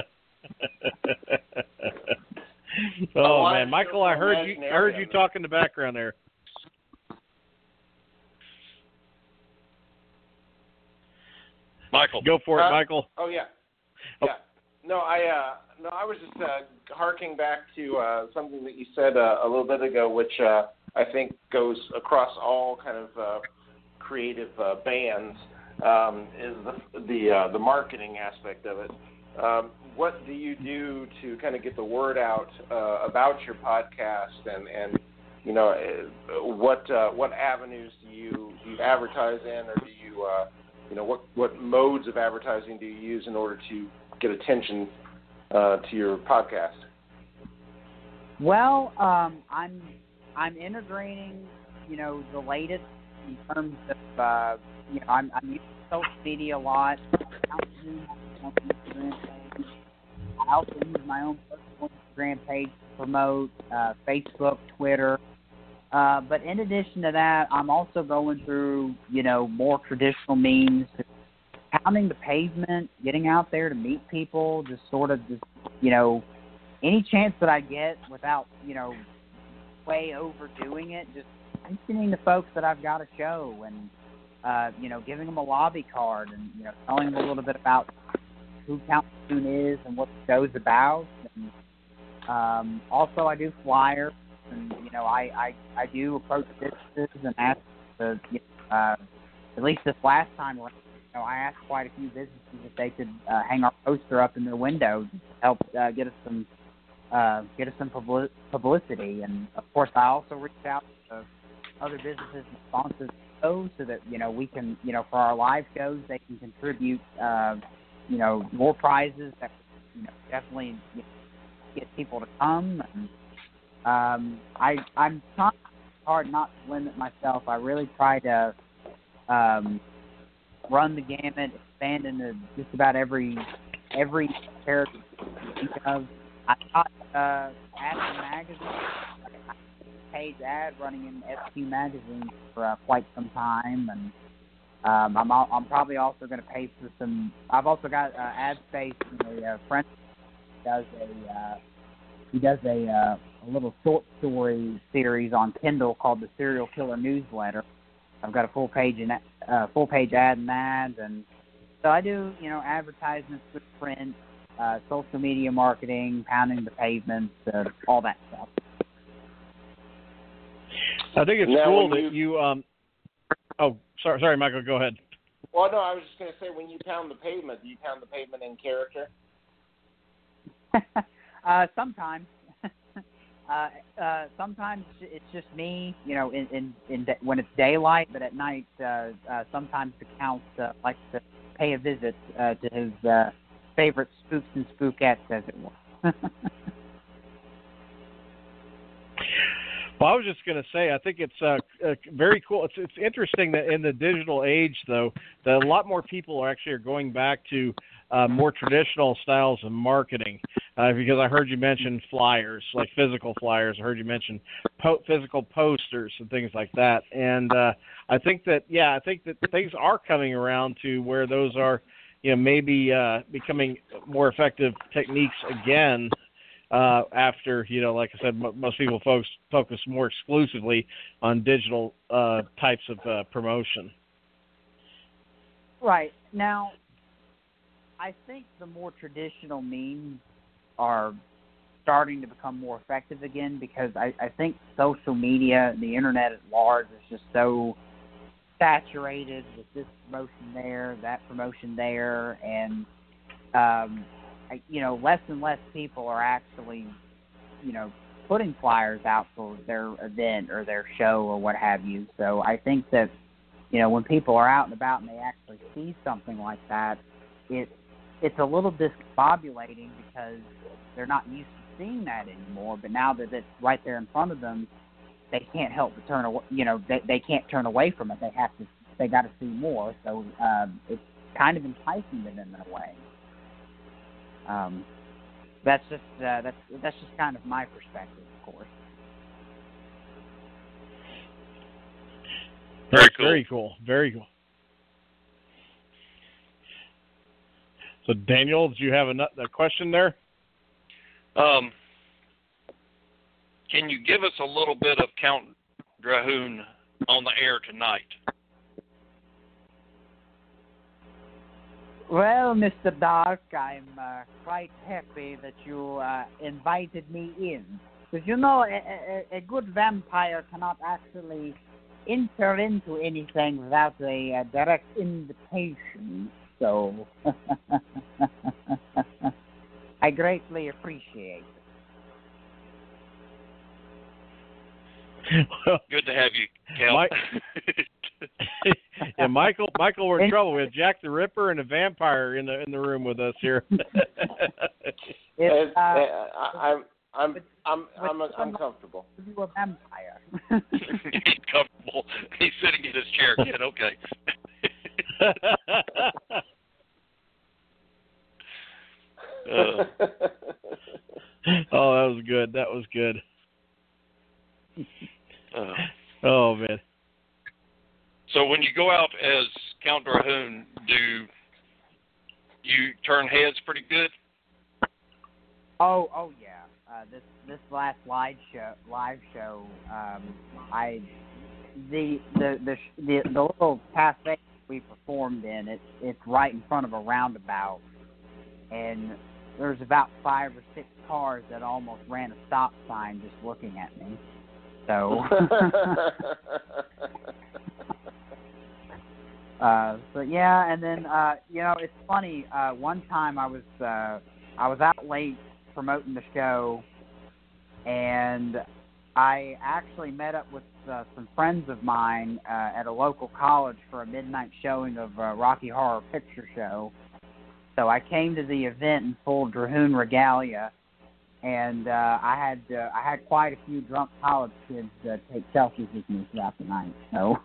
Oh man, Michael, I heard you. I heard you talk in the background there. Michael, go for it, uh, Michael. Oh yeah, yeah. No, I uh, no, I was just uh, harking back to uh, something that you said uh, a little bit ago, which uh, I think goes across all kind of uh, creative uh, bands. Um, is the the uh, the marketing aspect of it. Um, what do you do to kind of get the word out uh, about your podcast, and, and you know uh, what uh, what avenues do you do you advertise in, or do you uh, you know what what modes of advertising do you use in order to get attention uh, to your podcast? Well, um, I'm I'm integrating you know the latest in terms of uh, you know I'm I'm using social media a lot. I also use my own personal Instagram page to promote, uh, Facebook, Twitter. Uh, but in addition to that, I'm also going through, you know, more traditional means, pounding the pavement, getting out there to meet people, just sort of just, you know, any chance that I get without, you know, way overdoing it, just mentioning to folks that I've got a show and, uh, you know, giving them a lobby card and, you know, telling them a little bit about who Count Drahoon is and what the show's about. And um, also, I do flyers, and you know, I, I, I do approach businesses and ask the, you know, uh, at least this last time around, you know, I asked quite a few businesses if they could uh, hang our poster up in their window to help uh, get us some uh, get us some publi- publicity. And of course, I also reached out to other businesses and sponsors shows so that, you know, we can, you know, for our live shows, they can contribute, uh, you know, more prizes that, you know, definitely you know, get people to come. And um, I, I'm trying hard not to limit myself. I really try to um, run the gamut, expand into just about every every character you think of. I got uh, Action Magazine, page ad running in S Q Magazine for uh, quite some time, and um, I'm al- I'm probably also going to pay for some. I've also got uh, ad space in a uh, friend who does a uh, he does a uh, a little short story series on Kindle called the Serial Killer Newsletter. I've got a full page in uh, full page ad in that, and so I do you know advertisements with print, uh, social media marketing, pounding the pavements, uh, all that stuff. I think it's now, cool that you, you. Um, oh, sorry, sorry, Michael. Go ahead. Well, no, I was just going to say, when you pound the pavement, do you pound the pavement in character? uh, sometimes. uh, uh, sometimes it's just me, you know, in, in, in de- when it's daylight, but at night, uh, uh, sometimes the Count uh, likes to pay a visit uh, to his uh, favorite spooks and spookettes, as it were. Well, I was just going to say, I think it's uh, uh, very cool. It's it's interesting that in the digital age, though, that a lot more people are actually are going back to uh, more traditional styles of marketing. Uh, because I heard you mention flyers, like physical flyers. I heard you mention po- physical posters and things like that. And uh, I think that, yeah, I think that things are coming around to where those are, you know, maybe uh, becoming more effective techniques again. Uh, after, you know, like I said, m- most people focus, focus more exclusively on digital uh, types of uh, promotion. Right. Now, I think the more traditional means are starting to become more effective again because I, I think social media, the internet at large, is just so saturated with this promotion there, that promotion there, and um, you know, less and less people are actually, you know, putting flyers out for their event or their show or what have you. So I think that, you know, when people are out and about and they actually see something like that, it it's a little discombobulating because they're not used to seeing that anymore. But now that it's right there in front of them, they can't help but turn away. You know, they they can't turn away from it. They have to. They got to see more. So um, it's kind of enticing them in a way. Um, that's just uh, that's that's just kind of my perspective, of course. Very cool. Very cool. Very cool. So, Daniel, did you have a, a question there? Um, can you give us a little bit of Count Drahoon on the air tonight? Well, Mister Dark, I'm uh, quite happy that you uh, invited me in. Because, you know, a, a, a good vampire cannot actually enter into anything without a uh, direct invitation. So, I greatly appreciate it. Well, good to have you, Cal. Mike, yeah, Michael. Michael, we're in trouble. We have Jack the Ripper and a vampire in the in the room with us here. it. Uh, I'm I'm with, I'm I'm with, I'm comfortable. You a vampire? He's comfortable. He's sitting in his chair, kid. Okay. uh. Oh, that was good. That was good. Uh. Oh man. So when you go out as Count Drahoon, do you turn heads pretty good? Oh, oh yeah. Uh, this this last live show, live show, um, I the the the the, the little cafe we performed in, it it's right in front of a roundabout, and there was about five or six cars that almost ran a stop sign just looking at me. So, uh, but yeah, and then uh, you know, it's funny. Uh, one time I was uh, I was out late promoting the show, and I actually met up with uh, some friends of mine uh, at a local college for a midnight showing of uh, Rocky Horror Picture Show. So I came to the event in full Drahoon regalia, and uh, I had uh, I had quite a few drunk college kids uh, take selfies with me throughout the night. So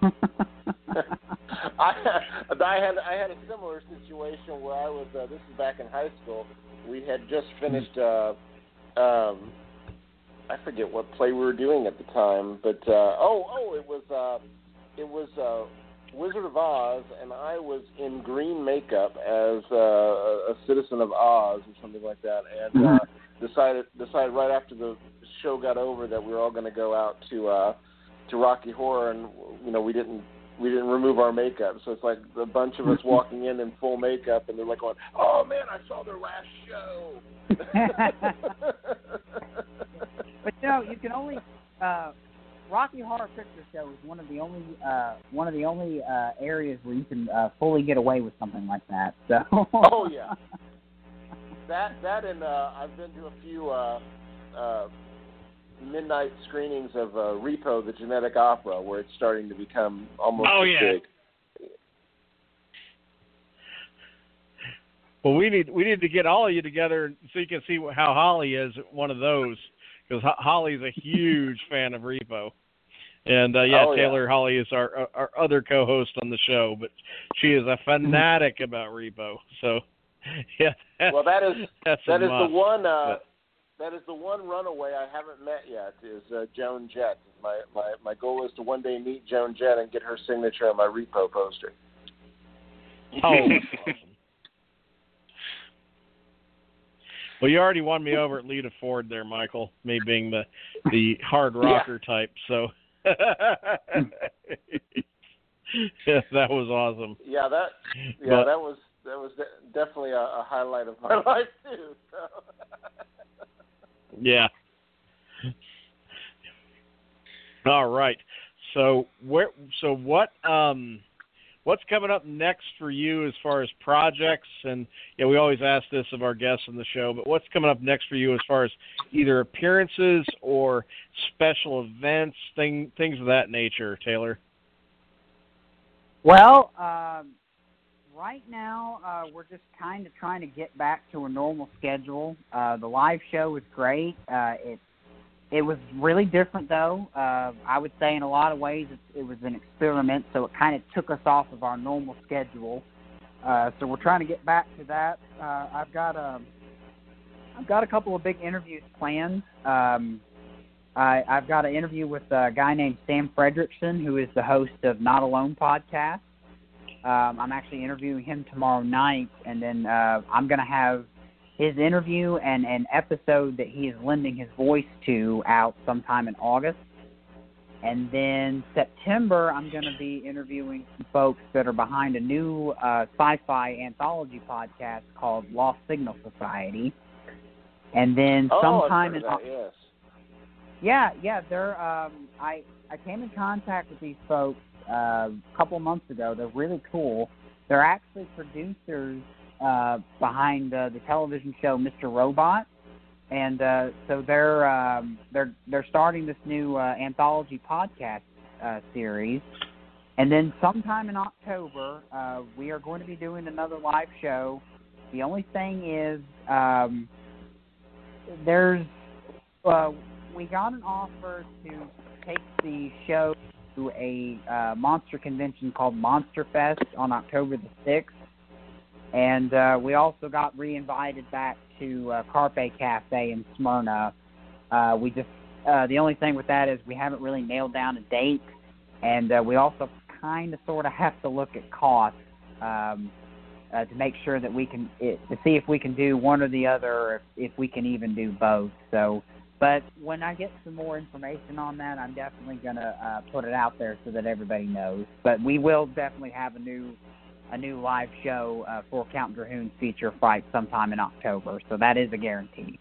I, I had I had a similar situation where I was. Uh, this is back in high school. We had just finished. Uh, um, I forget what play we were doing at the time, but uh, oh oh it was uh, it was. Uh, Wizard of Oz, and I was in green makeup as uh, a citizen of Oz or something like that, and uh, decided decided right after the show got over that we were all going to go out to uh, to Rocky Horror, and you know we didn't we didn't remove our makeup, so it's like a bunch of us walking in in full makeup, and they're like going, "Oh man, I saw their last show." But you know, you can only. Uh, Rocky Horror Picture Show is one of the only uh, one of the only uh, areas where you can uh, fully get away with something like that. So. Oh yeah. That that and uh, I've been to a few uh, uh, midnight screenings of uh, Repo, the Genetic Opera, where it's starting to become almost oh, as yeah. big. Well, we need we need to get all of you together so you can see how Holly is at one of those. Because Holly's a huge fan of Repo. And, uh, yeah, oh, Taylor yeah. Holly is our our other co-host on the show, but she is a fanatic about Repo. So, yeah. Well, that is that's that is must. the one uh, but, that is the one runaway I haven't met yet is uh, Joan Jett. My, my my goal is to one day meet Joan Jett and get her signature on my Repo poster. Oh, that's awesome. Well, you already won me over at Lita Ford there, Michael, me being the, the hard rocker yeah. type. So yeah, that was awesome. Yeah, that yeah but, that was that was de- definitely a, a highlight of my life too. So. Yeah. All right. So where so what um what's coming up next for you as far as projects? And yeah, we always ask this of our guests on the show, but what's coming up next for you as far as either appearances or special events, thing, things of that nature, Taylor? Well, um, right now uh, we're just kind of trying to get back to a normal schedule. Uh, the live show is great. Uh, it It was really different, though. Uh, I would say in a lot of ways it, it was an experiment, so it kind of took us off of our normal schedule. Uh, so we're trying to get back to that. Uh, I've got a, I've got a couple of big interviews planned. Um, I, I've got an interview with a guy named Sam Fredrickson, who is the host of Not Alone podcast. Um, I'm actually interviewing him tomorrow night, and then uh, I'm going to have his interview and an episode that he is lending his voice to out sometime in August. And then September, I'm going to be interviewing some folks that are behind a new uh, sci-fi anthology podcast called Lost Signal Society. And then oh, sometime in that, yes. yeah, yeah, they're. Um, I I came in contact with these folks uh, a couple of months ago. They're really cool. They're actually producers Uh, behind uh, the television show Mister Robot, and uh, so they're um, they're they're starting this new uh, anthology podcast uh, series, and then sometime in October uh, we are going to be doing another live show. The only thing is um, there's uh, we got an offer to take the show to a uh, monster convention called Monster Fest on October the sixth. And uh, we also got re-invited back to uh, Carpe Cafe in Smyrna. Uh, we just uh, the only thing with that is we haven't really nailed down a date, and uh, we also kind of sort of have to look at costs um, uh, to make sure that we can it, to see if we can do one or the other, or if, if we can even do both. So, but when I get some more information on that, I'm definitely gonna uh, put it out there so that everybody knows. But we will definitely have a new a new live show uh, for Count Drahoon's feature fight sometime in October. So that is a guarantee.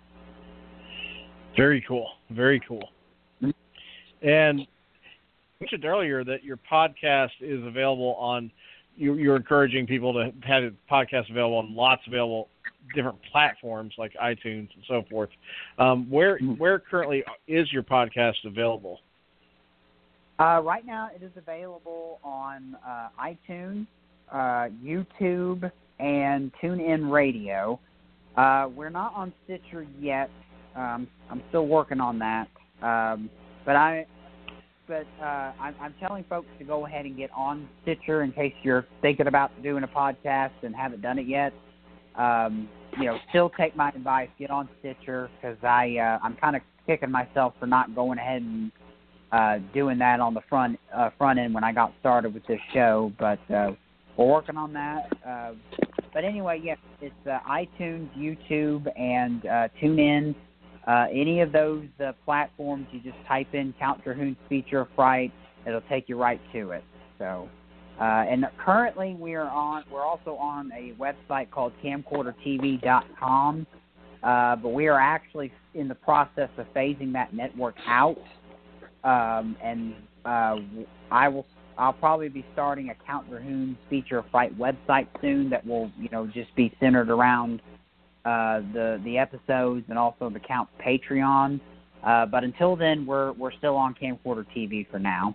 Very cool. Very cool. Mm-hmm. And you mentioned earlier that your podcast is available on, you, you're encouraging people to have a podcast available on lots available different platforms like iTunes and so forth. Um, where mm-hmm. where currently is your podcast available? Uh, right now it is available on uh, iTunes, uh, YouTube, and TuneIn Radio. Uh, we're not on Stitcher yet. Um, I'm still working on that. Um, but I, but uh, I'm, I'm telling folks to go ahead and get on Stitcher in case you're thinking about doing a podcast and haven't done it yet. Um, you know, still take my advice. Get on Stitcher because I uh, I'm kind of kicking myself for not going ahead and uh, doing that on the front uh, front end when I got started with this show. But uh, we're working on that. Uh, but anyway, yes, it's uh, iTunes, YouTube, and uh, TuneIn. Uh, any of those uh, platforms, you just type in Count Drahoon's Feature of Fright, it'll take you right to it. So, uh, and currently we are on. We're also on a website called camcorder T V dot com, uh, but we are actually in the process of phasing that network out. Um, and uh, I will. I'll probably be starting a Count Drahoon's Feature of Fright website soon that will, you know, just be centered around Uh, the the episodes and also the Count Patreon, uh, but until then, we're we're still on Camcorder T V for now.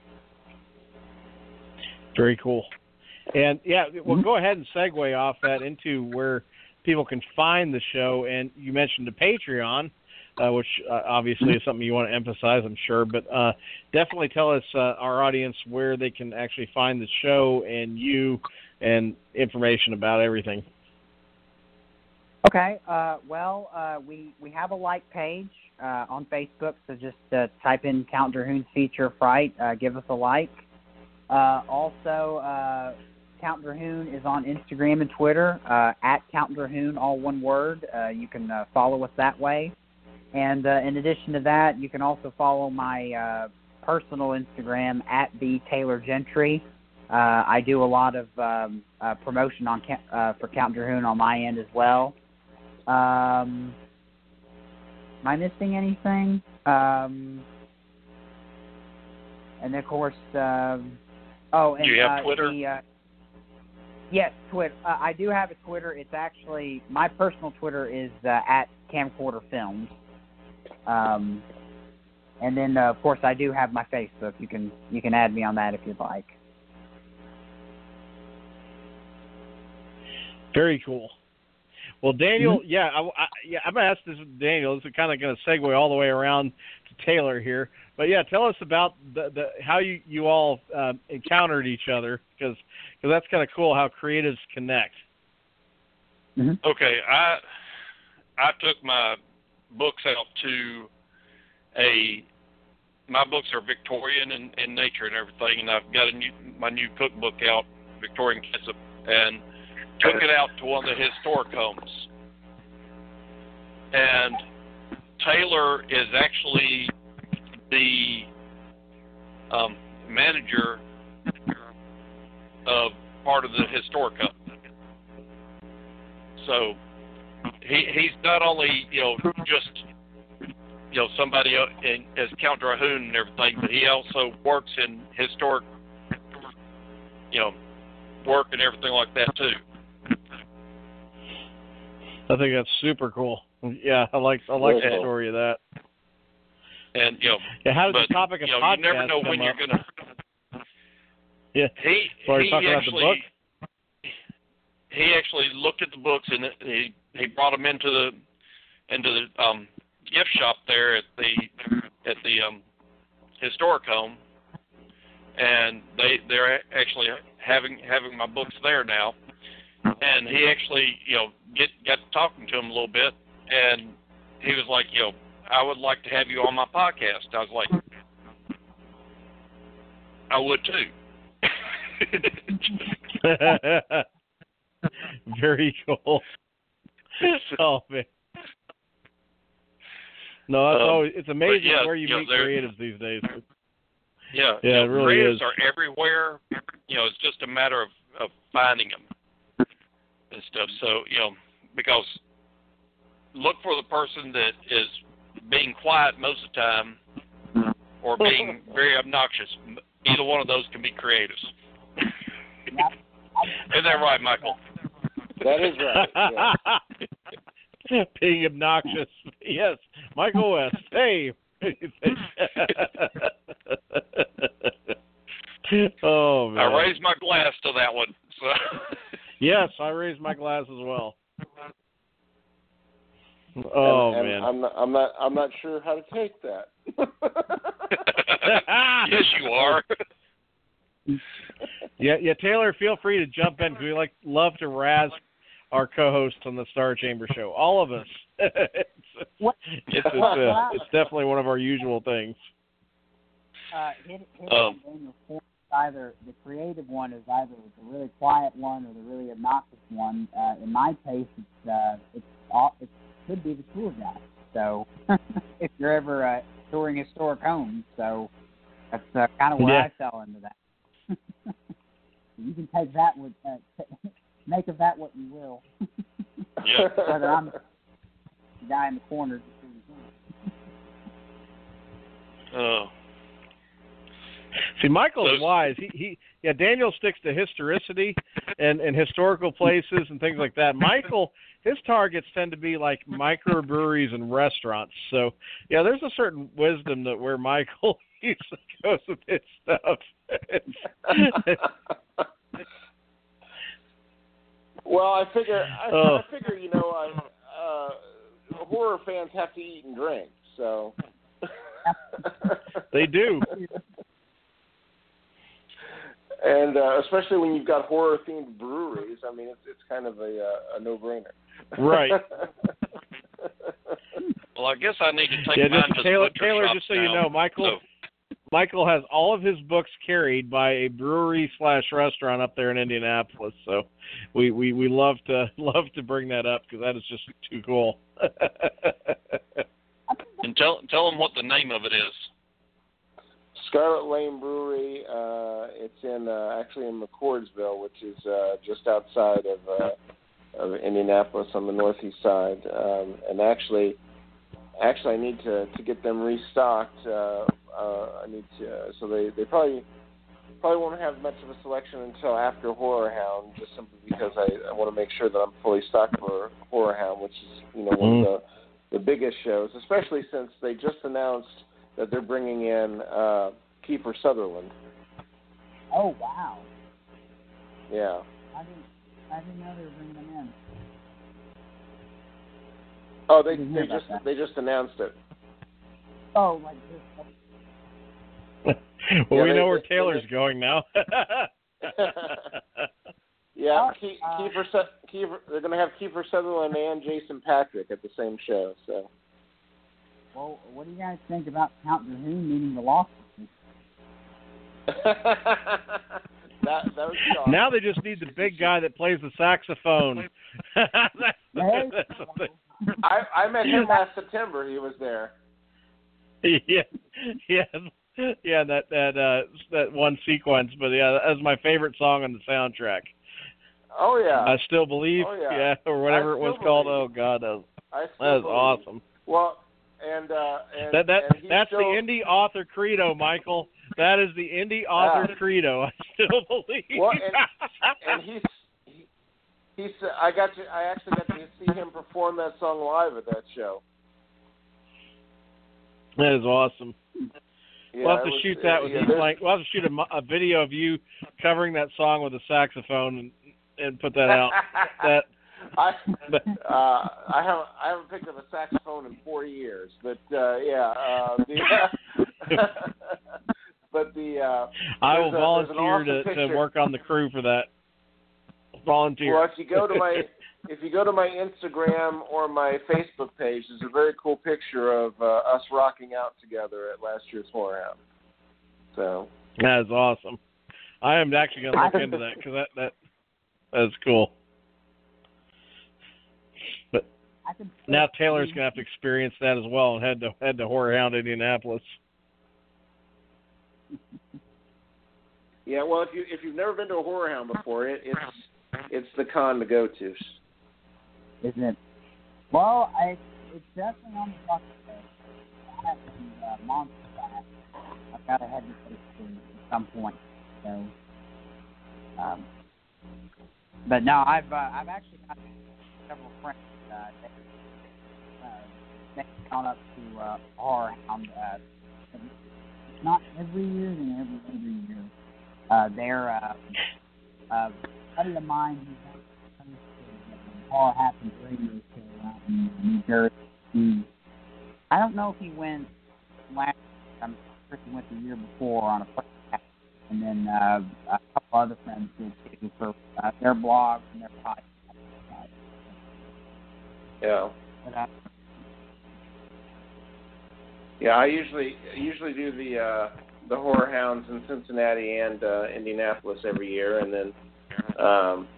Very cool, and yeah, we'll go ahead and segue off that into where people can find the show. And you mentioned the Patreon, uh, which uh, obviously is something you want to emphasize, I'm sure. But uh, definitely tell us, uh, our audience, where they can actually find the show and you and information about everything. Okay, uh, well, uh, we, we have a like page uh, on Facebook, so just uh, type in Count Drahoon's Feature Fright, uh, give us a like. Uh, also, uh, Count Drahoon is on Instagram and Twitter, uh, at Count Drahoon, all one word. Uh, you can uh, follow us that way. And uh, in addition to that, you can also follow my uh, personal Instagram, at the Taylor Gentry. Uh, I do a lot of um, uh, promotion on uh, for Count Drahoon on my end as well. Um, am I missing anything? Um, and of course, um, oh, and do you have uh, Twitter? The, uh, yes, Twitter. Uh, I do have a Twitter. It's actually my personal Twitter is uh, at Camcorder Films. Um, and then uh, of course I do have my Facebook. You can you can add me on that if you'd like. Very cool. Well, Daniel, mm-hmm. yeah, I, I, yeah, I'm going to ask this to Daniel. This is kind of going to segue all the way around to Taylor here. But, yeah, tell us about the, the how you, you all uh, encountered each other, because that's kind of cool how creatives connect. Mm-hmm. Okay, I I took my books out to a – my books are Victorian in, in nature and everything, and I've got a new, my new cookbook out, Victorian Ketchup, and – took it out to one of the historic homes. And Taylor is actually the um, manager of part of the historic home. So he he's not only, you know, just, you know, somebody in, as Count Drahoon and everything, but he also works in historic, you know, work and everything like that too. I think that's super cool. Yeah, I like I like the story of that. And you know, yeah, how did but, the topic of you know, podcast you never know when up? you're gonna. Yeah, he so he talking actually about the book? he actually looked at the books and he he brought them into the into the um, gift shop there at the at the um, historic home, and they they're actually having having my books there now. And he actually, you know, get got talking to him a little bit, and he was like, you know, I would like to have you on my podcast. I was like, I would too. Very cool. Oh man. No, that's um, always, it's amazing yeah, where you, you meet know, creatives these days. Yeah, yeah, you know, it really creatives is. are everywhere. You know, it's just a matter of, of finding them and stuff. So, you know, because look for the person that is being quiet most of the time or being very obnoxious. Either one of those can be creatives. Isn't that right, Michael? That is right. Yeah. Being obnoxious. Yes. Michael West. Hey. Oh, man. I raised my glass to that one. So. Yes, I raised my glass as well. Oh, and, and man. I'm not, I'm not. I'm not sure how to take that. Yes, you are. Yeah, yeah. Taylor, feel free to jump in because we like love to razz our co-hosts on the Star Chamber Show. All of us. it's, What? it's, it's, uh, it's definitely one of our usual things. Uh, hit, hit Um, Daniel's point. Either the creative one is either the really quiet one or the really obnoxious one. Uh, in my case, it's uh, it's all, it could be the tour guide. So if you're ever uh, touring historic homes, so that's uh, kind of where Yeah. I fell into that. You can take that with uh, t- make of that what you will. Yeah. Whether I'm the guy in the corner. Oh. See, Michael's Those- wise. He, he, yeah. Daniel sticks to historicity and, and historical places and things like that. Michael, his targets tend to be like microbreweries and restaurants. So, yeah, there's a certain wisdom that where Michael usually goes with his stuff. Well, I figure. I, Oh. I figure, you know, I, uh, horror fans have to eat and drink, so. They do. And uh, especially when you've got horror-themed breweries, I mean, it's it's kind of a uh, a no-brainer. Right. Well, I guess I need to take Yeah, mine just to Taylor. the butcher Taylor, shops just so you now. know, Michael. So, Michael has all of his books carried by a brewery slash restaurant up there in Indianapolis. So we, we, we love to love to bring that up because that is just too cool. and tell tell them what the name of it is. Scarlet Lane Brewery. Uh, it's in uh, actually in McCordsville, which is uh, just outside of uh, of Indianapolis on the northeast side. Um, and actually, actually, I need to, to get them restocked. Uh, uh, I need to. Uh, so they, they probably probably won't have much of a selection until after Horror Hound, just simply because I, I want to make sure that I'm fully stocked for Horror Hound, which is you know one Mm. of the the biggest shows, especially since they just announced that they're bringing in uh, Kiefer Sutherland. Oh wow! Yeah. I didn't I didn't know they were bringing them in. Oh, they Didn't they hear about just that. they just announced it. Oh, like this. Well, Yeah, we they- know where they- Taylor's they- going now. Yeah, Oh, Ke- uh, Kiefer, Su- Kiefer, they're going to have Kiefer Sutherland and Jason Patrick at the same show. So. Well, what do you guys think about Count Drahoon meeting the Lost? that that was awesome. Now they just need the big guy that plays the saxophone. That's- Hey. that's what they- I I met him last September. He was there. yeah, yeah, yeah. That that uh, that one sequence, but yeah, that was my favorite song on the soundtrack. Oh yeah. I still believe, Oh, yeah. or whatever I it was still called. believe. Oh God, that was, I that still was believe. awesome. Well, and uh, and That that and he's that's still, the indie author credo, Michael. That is the indie author Yeah. credo. I still believe. Well, and, and he's he, he's I got to I actually got to see him perform that song live at that show. That is awesome. Yeah, we'll have it to was- shoot that with yeah, you. there's- Like, we'll have to shoot a, mo- a video of you covering that song with a saxophone and, and put that out. That I uh, I haven't I haven't picked up a saxophone in four years, but uh, yeah, uh, the, but the uh, I there's a- there's will an volunteer awesome to, to picture. work on the crew for that. Volunteer. Well, if you go to my if you go to my Instagram or my Facebook page, there's a very cool picture of uh, us rocking out together at last year's Horror Hound. So That is awesome. I am actually going to look into that because that that that's cool. But I can now Taylor's going to have to experience that as well and head to head to Horror Hound Indianapolis. Yeah, well, if you if you've never been to a horror hound before, it, it's it's the con to go to. Isn't it? Well, I, it's definitely on the bucket list. I have some uh, monster class. I've got to head to at some point. So, um, but no, I've uh, I've actually got several friends uh, that uh, they've gone up to uh, horror hound. Uh, not every year, and every every year. Uh, they're uh, uh, a buddy of mine who's hosted Horror Happens radio show out in New Jersey. He, I don't know if he went last year. I'm sure he went the year before on a podcast. And then uh, a couple other friends did too for uh, their blogs and their podcasts. Yeah. But, uh, yeah, I usually usually do the uh, the horror hounds in Cincinnati and uh, Indianapolis every year, and then um,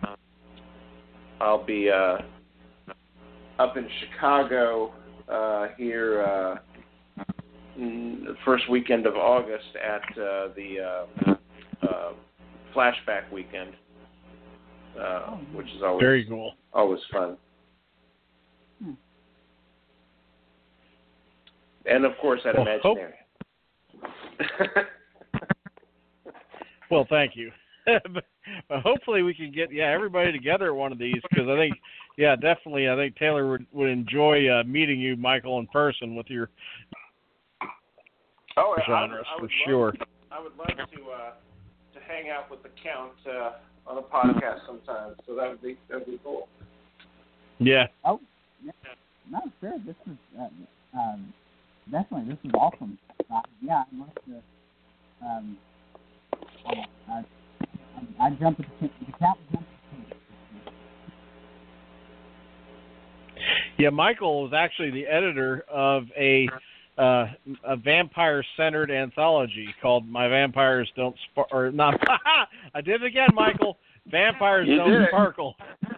I'll be uh, up in Chicago uh, here uh, the first weekend of August at uh, the uh, uh, Flashback Weekend, uh, which is always very cool, always fun. And, of course, at well, Imaginarium. Hope... well, thank you. but hopefully we can get, yeah, everybody together at one of these, because I think, yeah, definitely, I think Taylor would, would enjoy uh, meeting you, Michael, in person with your oh, genres, I would, I would for sure. Love, I would love to uh, to hang out with the Count uh, on a podcast sometime, so that would be, that would be cool. Yeah. Oh, yeah. No, sure. This is... Uh, um, Definitely, this is awesome. Uh, yeah, I'd love to. Um, I, I, I jump at the, the cat jump at the Yeah, Michael was actually the editor of a uh, a vampire-centered anthology called "My Vampires Don't Spark." Or not? I did it again, Michael. Vampires you Don't Sparkle.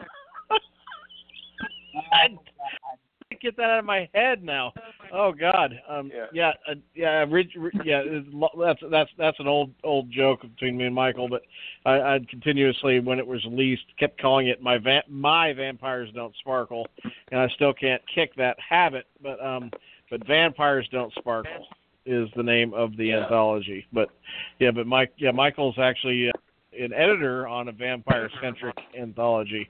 I, get that out of my head now. Oh God. Um, yeah. Yeah. Uh, yeah. Rich, yeah. That's that's that's an old old joke between me and Michael. But I, I'd continuously, when it was released, kept calling it my va- my vampires don't sparkle, and I still can't kick that habit. But um, but vampires don't sparkle is the name of the yeah. anthology. But yeah, but Mike, yeah, Michael's actually uh, an editor on a vampire centric anthology.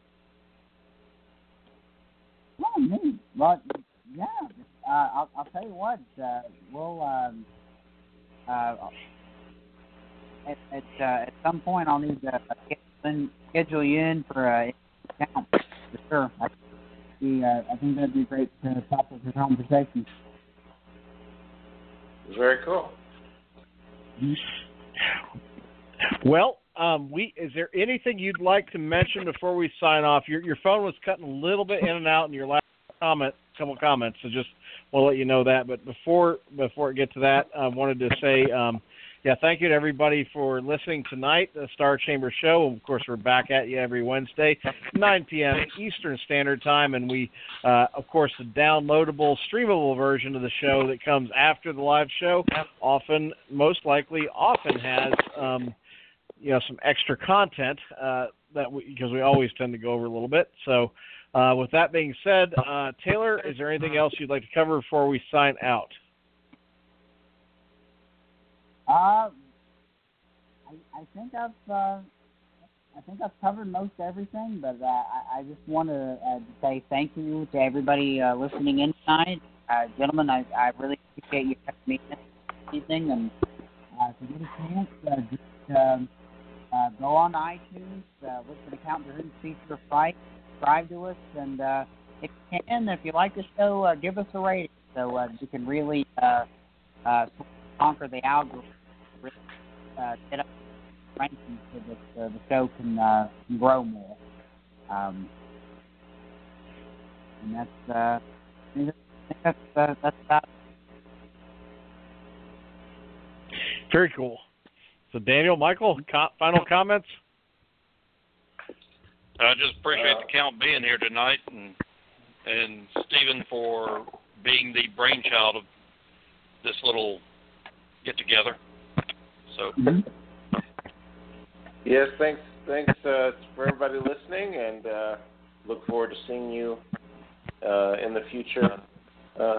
Oh, neat. Well, yeah. Uh, I'll, I'll tell you what. Uh, we'll um, uh, at at, uh, at some point I'll need to schedule you in for a count for sure. I, be, uh, I think that'd be a great uh, topic for conversation. Very cool. Well, um, we is there anything you'd like to mention before we sign off? Your your phone was cutting a little bit in and out in your last comment, couple of comments, so just want to let you know that. But before before I get to that, I wanted to say, um, yeah, thank you to everybody for listening tonight, the Star Chamber Show. Of course, we're back at you every Wednesday, nine p.m. Eastern Standard Time, and we, uh, of course, the downloadable, streamable version of the show that comes after the live show often, most likely, often has. Um, you know, some extra content uh, that we, because we always tend to go over a little bit. So uh, with that being said, uh, Taylor, is there anything else you'd like to cover before we sign out? Uh, I, I think I've uh, I think I've covered most everything, but uh, I, I just want to uh, say thank you to everybody uh, listening in tonight. Uh, gentlemen, I, I really appreciate you having me this evening, and uh, if you get a chance, uh, just um, Uh, go on to iTunes, uh, look for the Count Drahun's Feature of Fright, subscribe to us, and uh, if you can, if you like the show, uh, give us a rating so uh, you can really uh, uh, conquer the algorithm, really, uh, get up the rankings so that uh, the show can, uh, can grow more. Um, and that's, uh, I think that's, uh, that's about it. Very cool. So, Daniel, Michael, co- final comments? I just appreciate uh, the Count being here tonight, and and Stephen for being the brainchild of this little get-together. So. Mm-hmm. Yes, thanks. Thanks uh, for everybody listening, and uh, look forward to seeing you uh, in the future. Uh,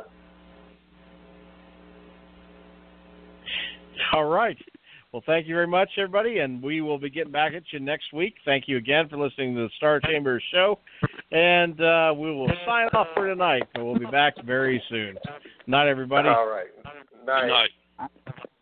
All right. Well, thank you very much, everybody, and we will be getting back at you next week. Thank you again for listening to the Star Chamber show, and uh, we will sign off for tonight, but we'll be back very soon. Night, everybody. All right. Night. Good night.